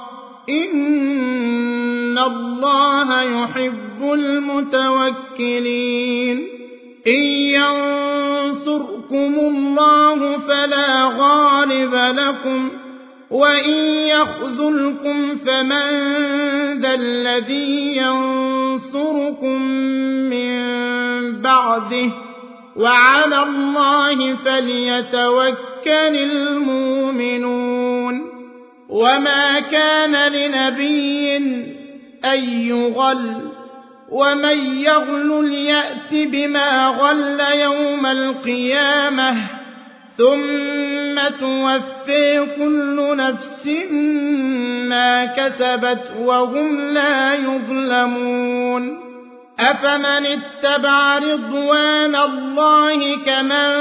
إن الله يحب المتوكلين. إن ينصركم الله فلا غالب لكم وإن يخذلكم فمن ذا الذي ينصركم من بعده وعلى الله فليتوكل المؤمنون. وما كان لنبي أن يغل ومن يغل يأت بما غل يوم القيامة ثم توفي كل نفس ما كسبت وهم لا يظلمون أفمن اتبع رضوان الله كمن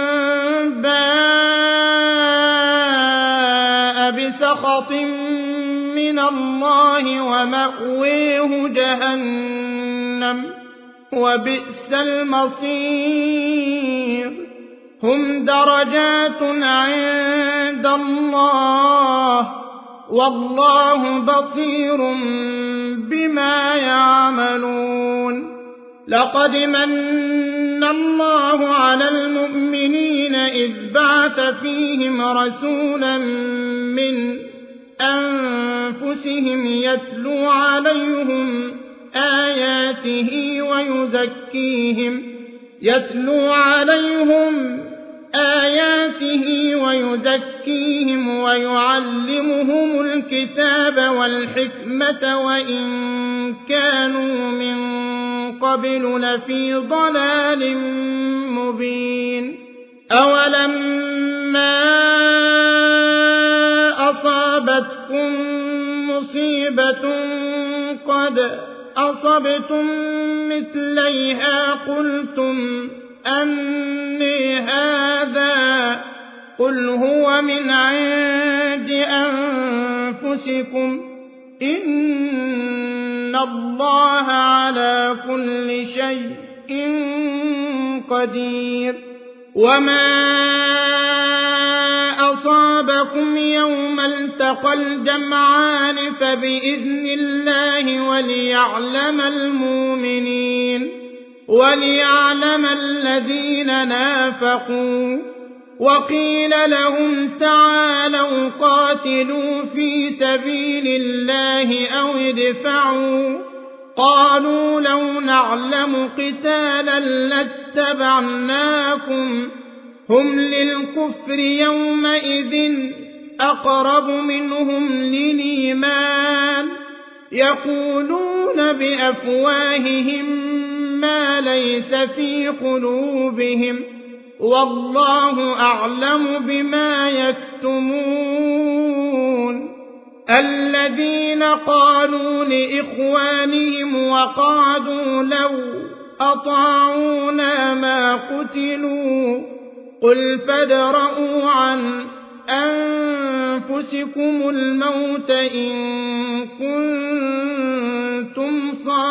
باء بسخط من الله ومأويه جهنم وبئس المصير هم درجات عند الله والله بصير بما يعملون لقد من الله على المؤمنين إذ بعث فيهم رسولا من أنفسهم يتلو عليهم آياته ويزكيهم ويعلمهم الكتاب والحكمة وإن كانوا من قبل لفي ضلال مبين أولما أصابتكم مصيبة قد أصبتم مثليها قلتم أني هذا قل هو من عند أنفسكم إن الله على كل شيء قدير وما أصابكم يوم التقى الجمعان فبإذن الله وليعلم الذين نافقوا وقيل لهم تعالوا قاتلوا في سبيل الله أو ادفعوا قالوا لو نعلم قتالا لاتبعناكم هم للكفر يومئذ أقرب منهم للإيمان يقولون بأفواههم ما ليس في قلوبهم والله أعلم بما يكتمون الذين قالوا لإخوانهم وقعدوا لو أطاعونا ما قتلوا قل فادرءوا عن أنفسكم الموت إن كنتم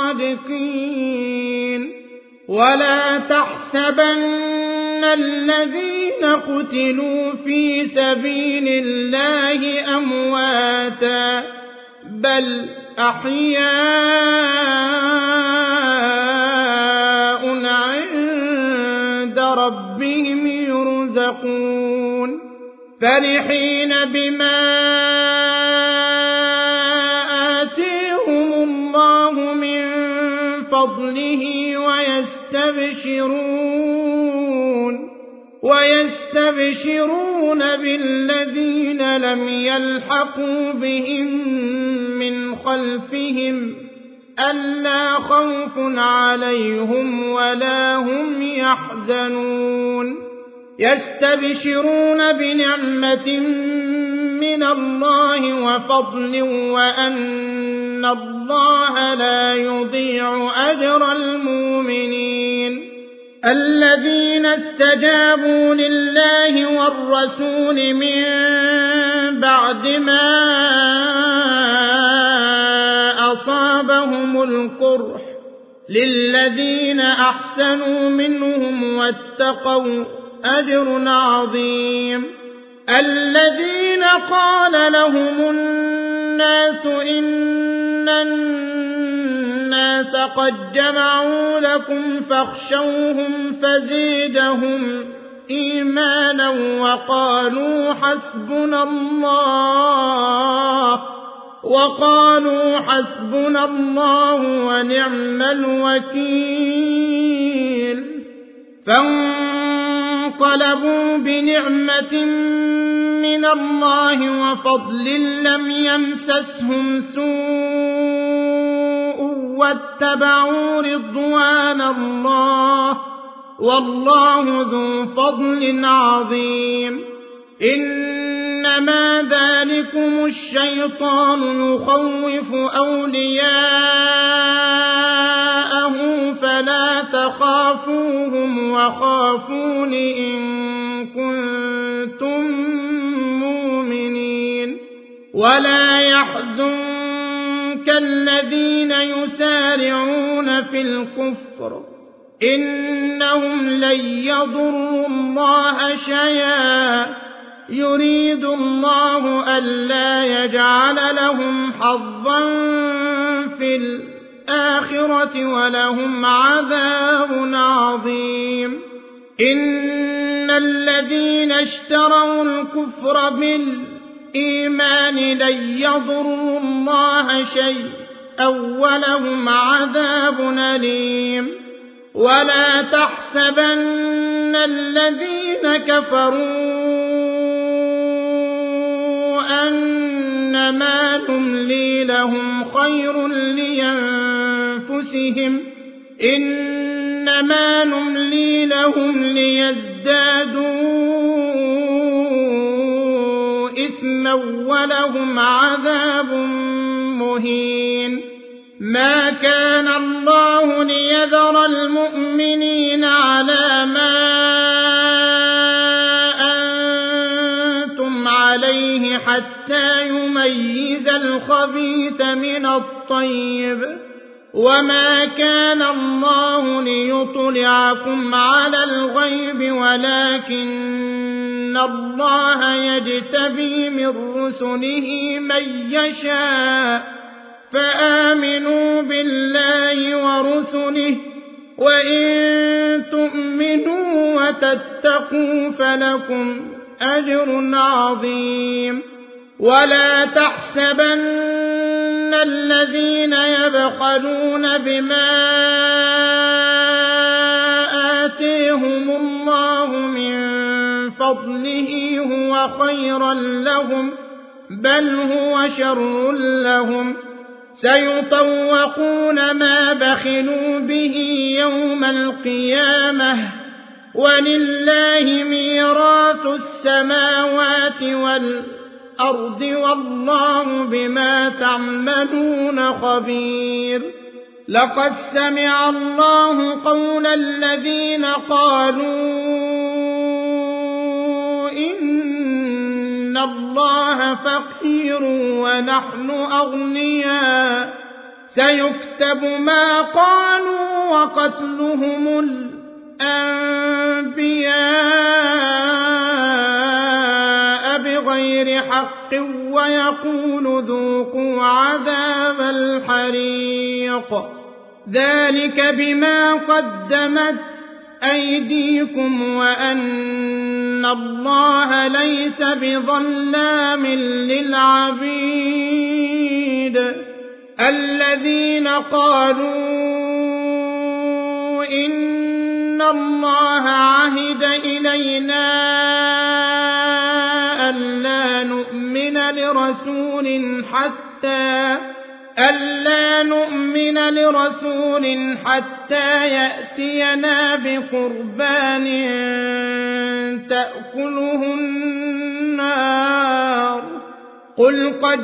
صادقين ولا تحسبن الذين قتلوا في سبيل الله أمواتا بل أحياء عند ربهم يرزقون فرحين بما آتيهم الله من فضله ويستبشرون بالذين لم يلحقوا بهم من خلفهم ألا خوف عليهم ولا هم يحزنون يستبشرون بنعمة من الله وفضل وأن الله لا يضيع أجر المؤمنين الذين استجابوا لله والرسول من بعد ما أصابهم القرح للذين أحسنوا منهم واتقوا أجر عظيم الذين قال لهم الناس إن الناس قد جمعوا لكم فاخشوهم فزيدهم إيمانا وقالوا حسبنا الله ونعم الوكيل فانقلبوا بنعمة من الله وفضل لم يمسسهم سوء واتبعوا رضوان الله والله ذو فضل عظيم. إنما ذلكم الشيطان يخوف أولياءه فلا تخافوهم وخافون إن كنتم مؤمنين. ولا يحزنك الذين يسارعون في الكفر إنهم لن يضروا الله شيئا يريد الله ألا يجعل لهم حظا في الآخرة ولهم عذاب عظيم. إن الذين اشتروا الكفر بالإيمان لن يضروا الله شيئا ولهم عذاب أليم. ولا تحسبن الذين كفروا أنما نملي لهم خير لأنفسهم إنما نملي لهم ليزدادوا إثما ولهم عذاب مهين. ما كان الله ليذر المؤمنين على ما أنتم عليه حتى يميز الخبيث من الطيب وما كان الله ليطلعكم على الغيب ولكن الله يجتبي من رسله من يشاء فآمنوا بالله ورسله وإن تؤمنوا وتتقوا فلكم أجر عظيم. ولا تحسبن الذين يبخلون بما آتيهم الله من فضله هو خيرا لهم بل هو شر لهم سيطوقون ما بخلوا به يوم القيامة ولله ميراث السماوات والأرض والله بما تعملون خبير. لقد سمع الله قول الذين قالوا إن الله فقير ونحن أغنياء سيكتب ما قالوا وقتلهم الأنبياء بغير حق ويقول ذوقوا عذاب الحريق ذلك بما قدمت أيديكم وأن الله ليس بظلام للعبيد. الذين قالوا إن الله عهد إلينا ألا نؤمن لرسول حتى يأتينا بقربان تأكله النار قل قد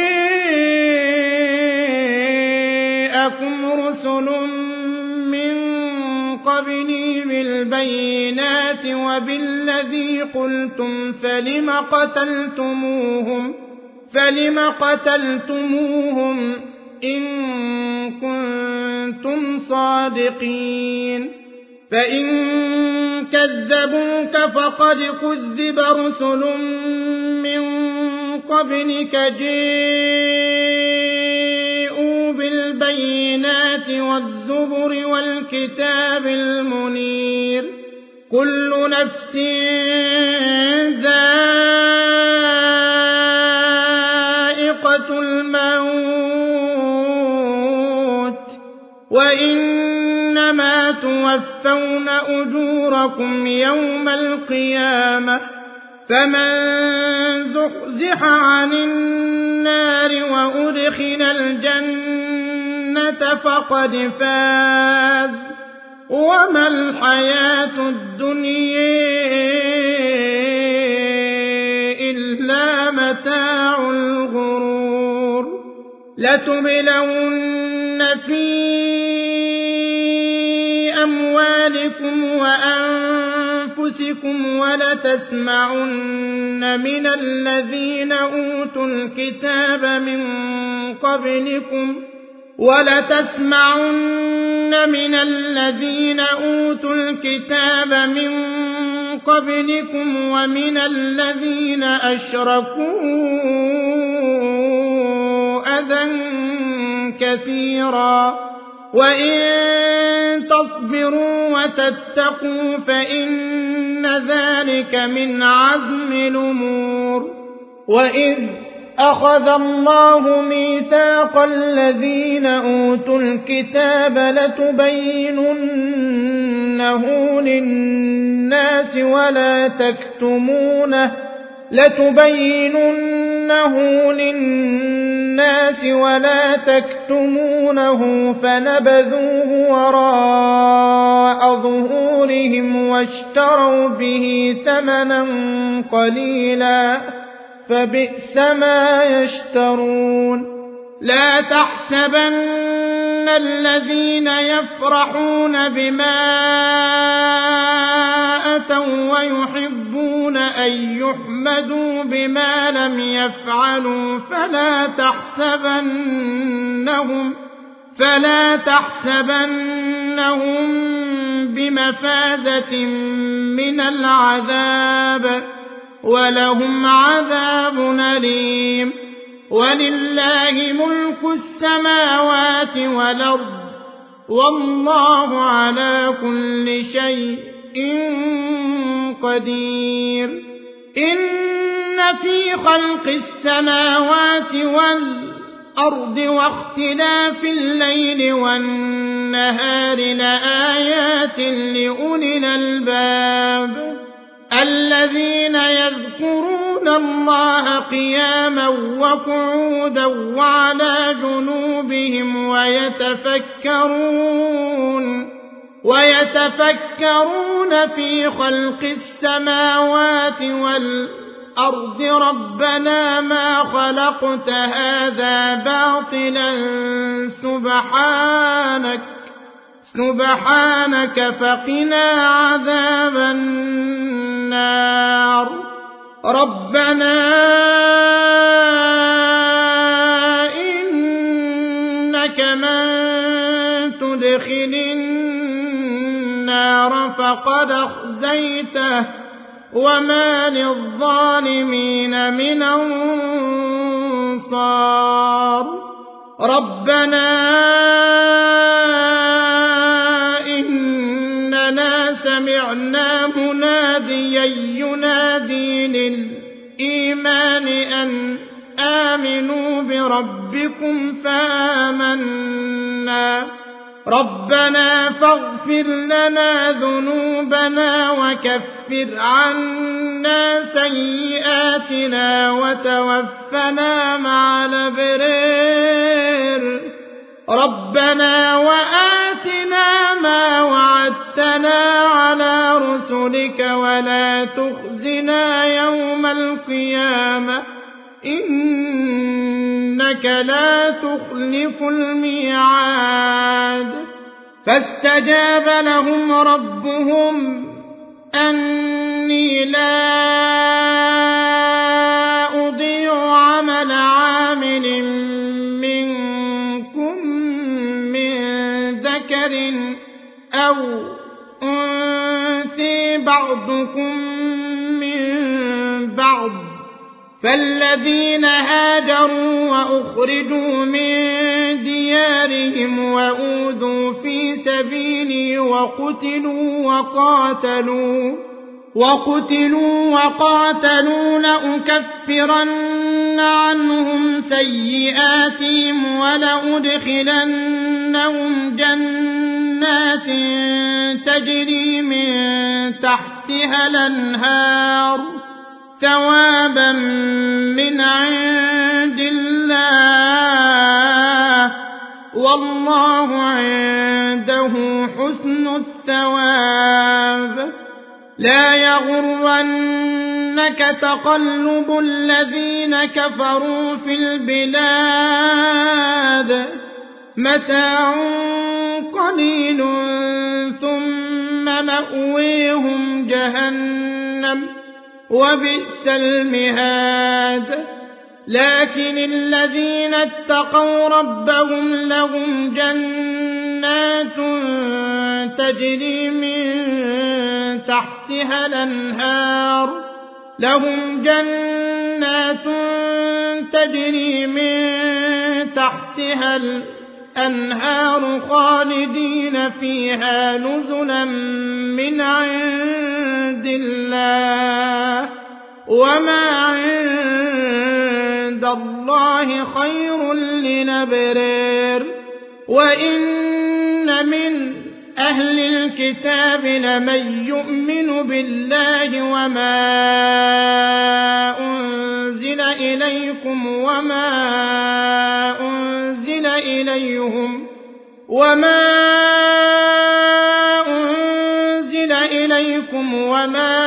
جاءكم رسل من قبلي بالبينات وبالذي قلتم فلم قتلتموهم إن كنتم صادقين. فإن كذبوك فقد كذب رسل من قبلك جاءوا بالبينات والزبر والكتاب المنير كل نفس ذائقة الموت وإنما توفون أجوركم يوم القيامة فمن زحزح عن النار وأدخل الجنة فقد فاز وما الحياة الدنيا إلا متاع الغرور لتبلون في أموالكم وأنفسكم ولتسمعن من الذين أوتوا الكتاب من قبلكم ومن الذين أشركوا أذى كثيرا وإن تصبروا وتتقوا فإن ذلك من عزم الأمور وإذ أخذ الله ميثاق الذين أوتوا الكتاب لتبيننه للناس ولا تكتمونه فنبذوه وراء ظهورهم واشتروا به ثمنا قليلا فبئس ما يشترون لا تحسبن الذين يفرحون بما أتوا ويحبون أن يحمدوا بما لم يفعلوا فلا تحسبنهم بمفازة من العذاب ولهم عذاب أليم ولله ملك السماوات والأرض والله على كل شيء قدير إن في خلق السماوات والأرض واختلاف الليل والنهار لآيات لأولي الألباب الذين يذكرون الله قياما وقعودا وعلى جنوبهم ويتفكرون في خلق السماوات والأرض ربنا ما خلقت هذا باطلا سبحانك فقنا عذاب النار ربنا إنك من تدخل النار فقد أخزيته وما للظالمين من أنصار ربنا إننا سمعنا مناديا ينادي للإيمان أن آمنوا بربكم فآمنا ربنا فاغفر لنا ذنوبنا وكفر عنا سيئاتنا وتوفنا مع الأبرار ربنا وآتنا ما وعدتنا على رسلك ولا تخزنا يوم القيامة إنك لا تخلف الميعاد فاستجاب لهم ربهم أني لا أضيع عمل عامل منكم من ذكر أو أنثى بعضكم من بعض فالذين هاجروا وأخرجوا من ديارهم وأوذوا في سبيلي وقتلوا لأكفرن عنهم سيئاتهم ولأدخلنهم جنات تجري من تحتها الأنهار ثوابا من عند الله والله عنده حسن الثواب لا يغرنك تقلب الذين كفروا في البلاد متاع قليل ثم مأويهم جهنم وبئس المهاد لكن الذين اتقوا ربهم لهم جنات تجري من تحتها الأنهار خالدين فيها نزلا من عند الله وما عند الله خير للأبرار وإن من أهل الكتاب لمن يؤمن بالله وما أنزل إليكم وما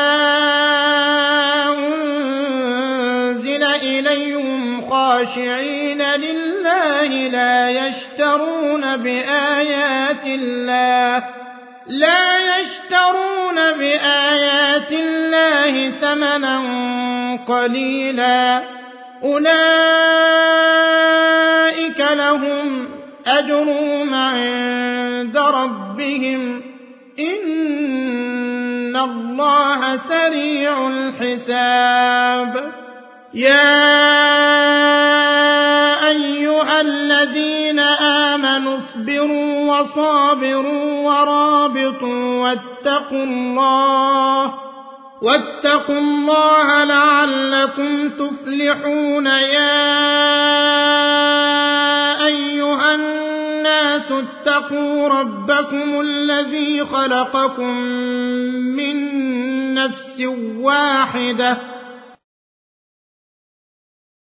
أنزل إليهم خاشعين لله لا يشترون بآيات الله ثمنا قليلا أولئك لهم أجرهم عند ربهم إن الله سريع الحساب يا أيها الذين آمنوا اصبروا وصابروا ورابطوا واتقوا الله لعلكم تفلحون يا أيها الناس اتقوا ربكم الذي خلقكم من نفس واحدة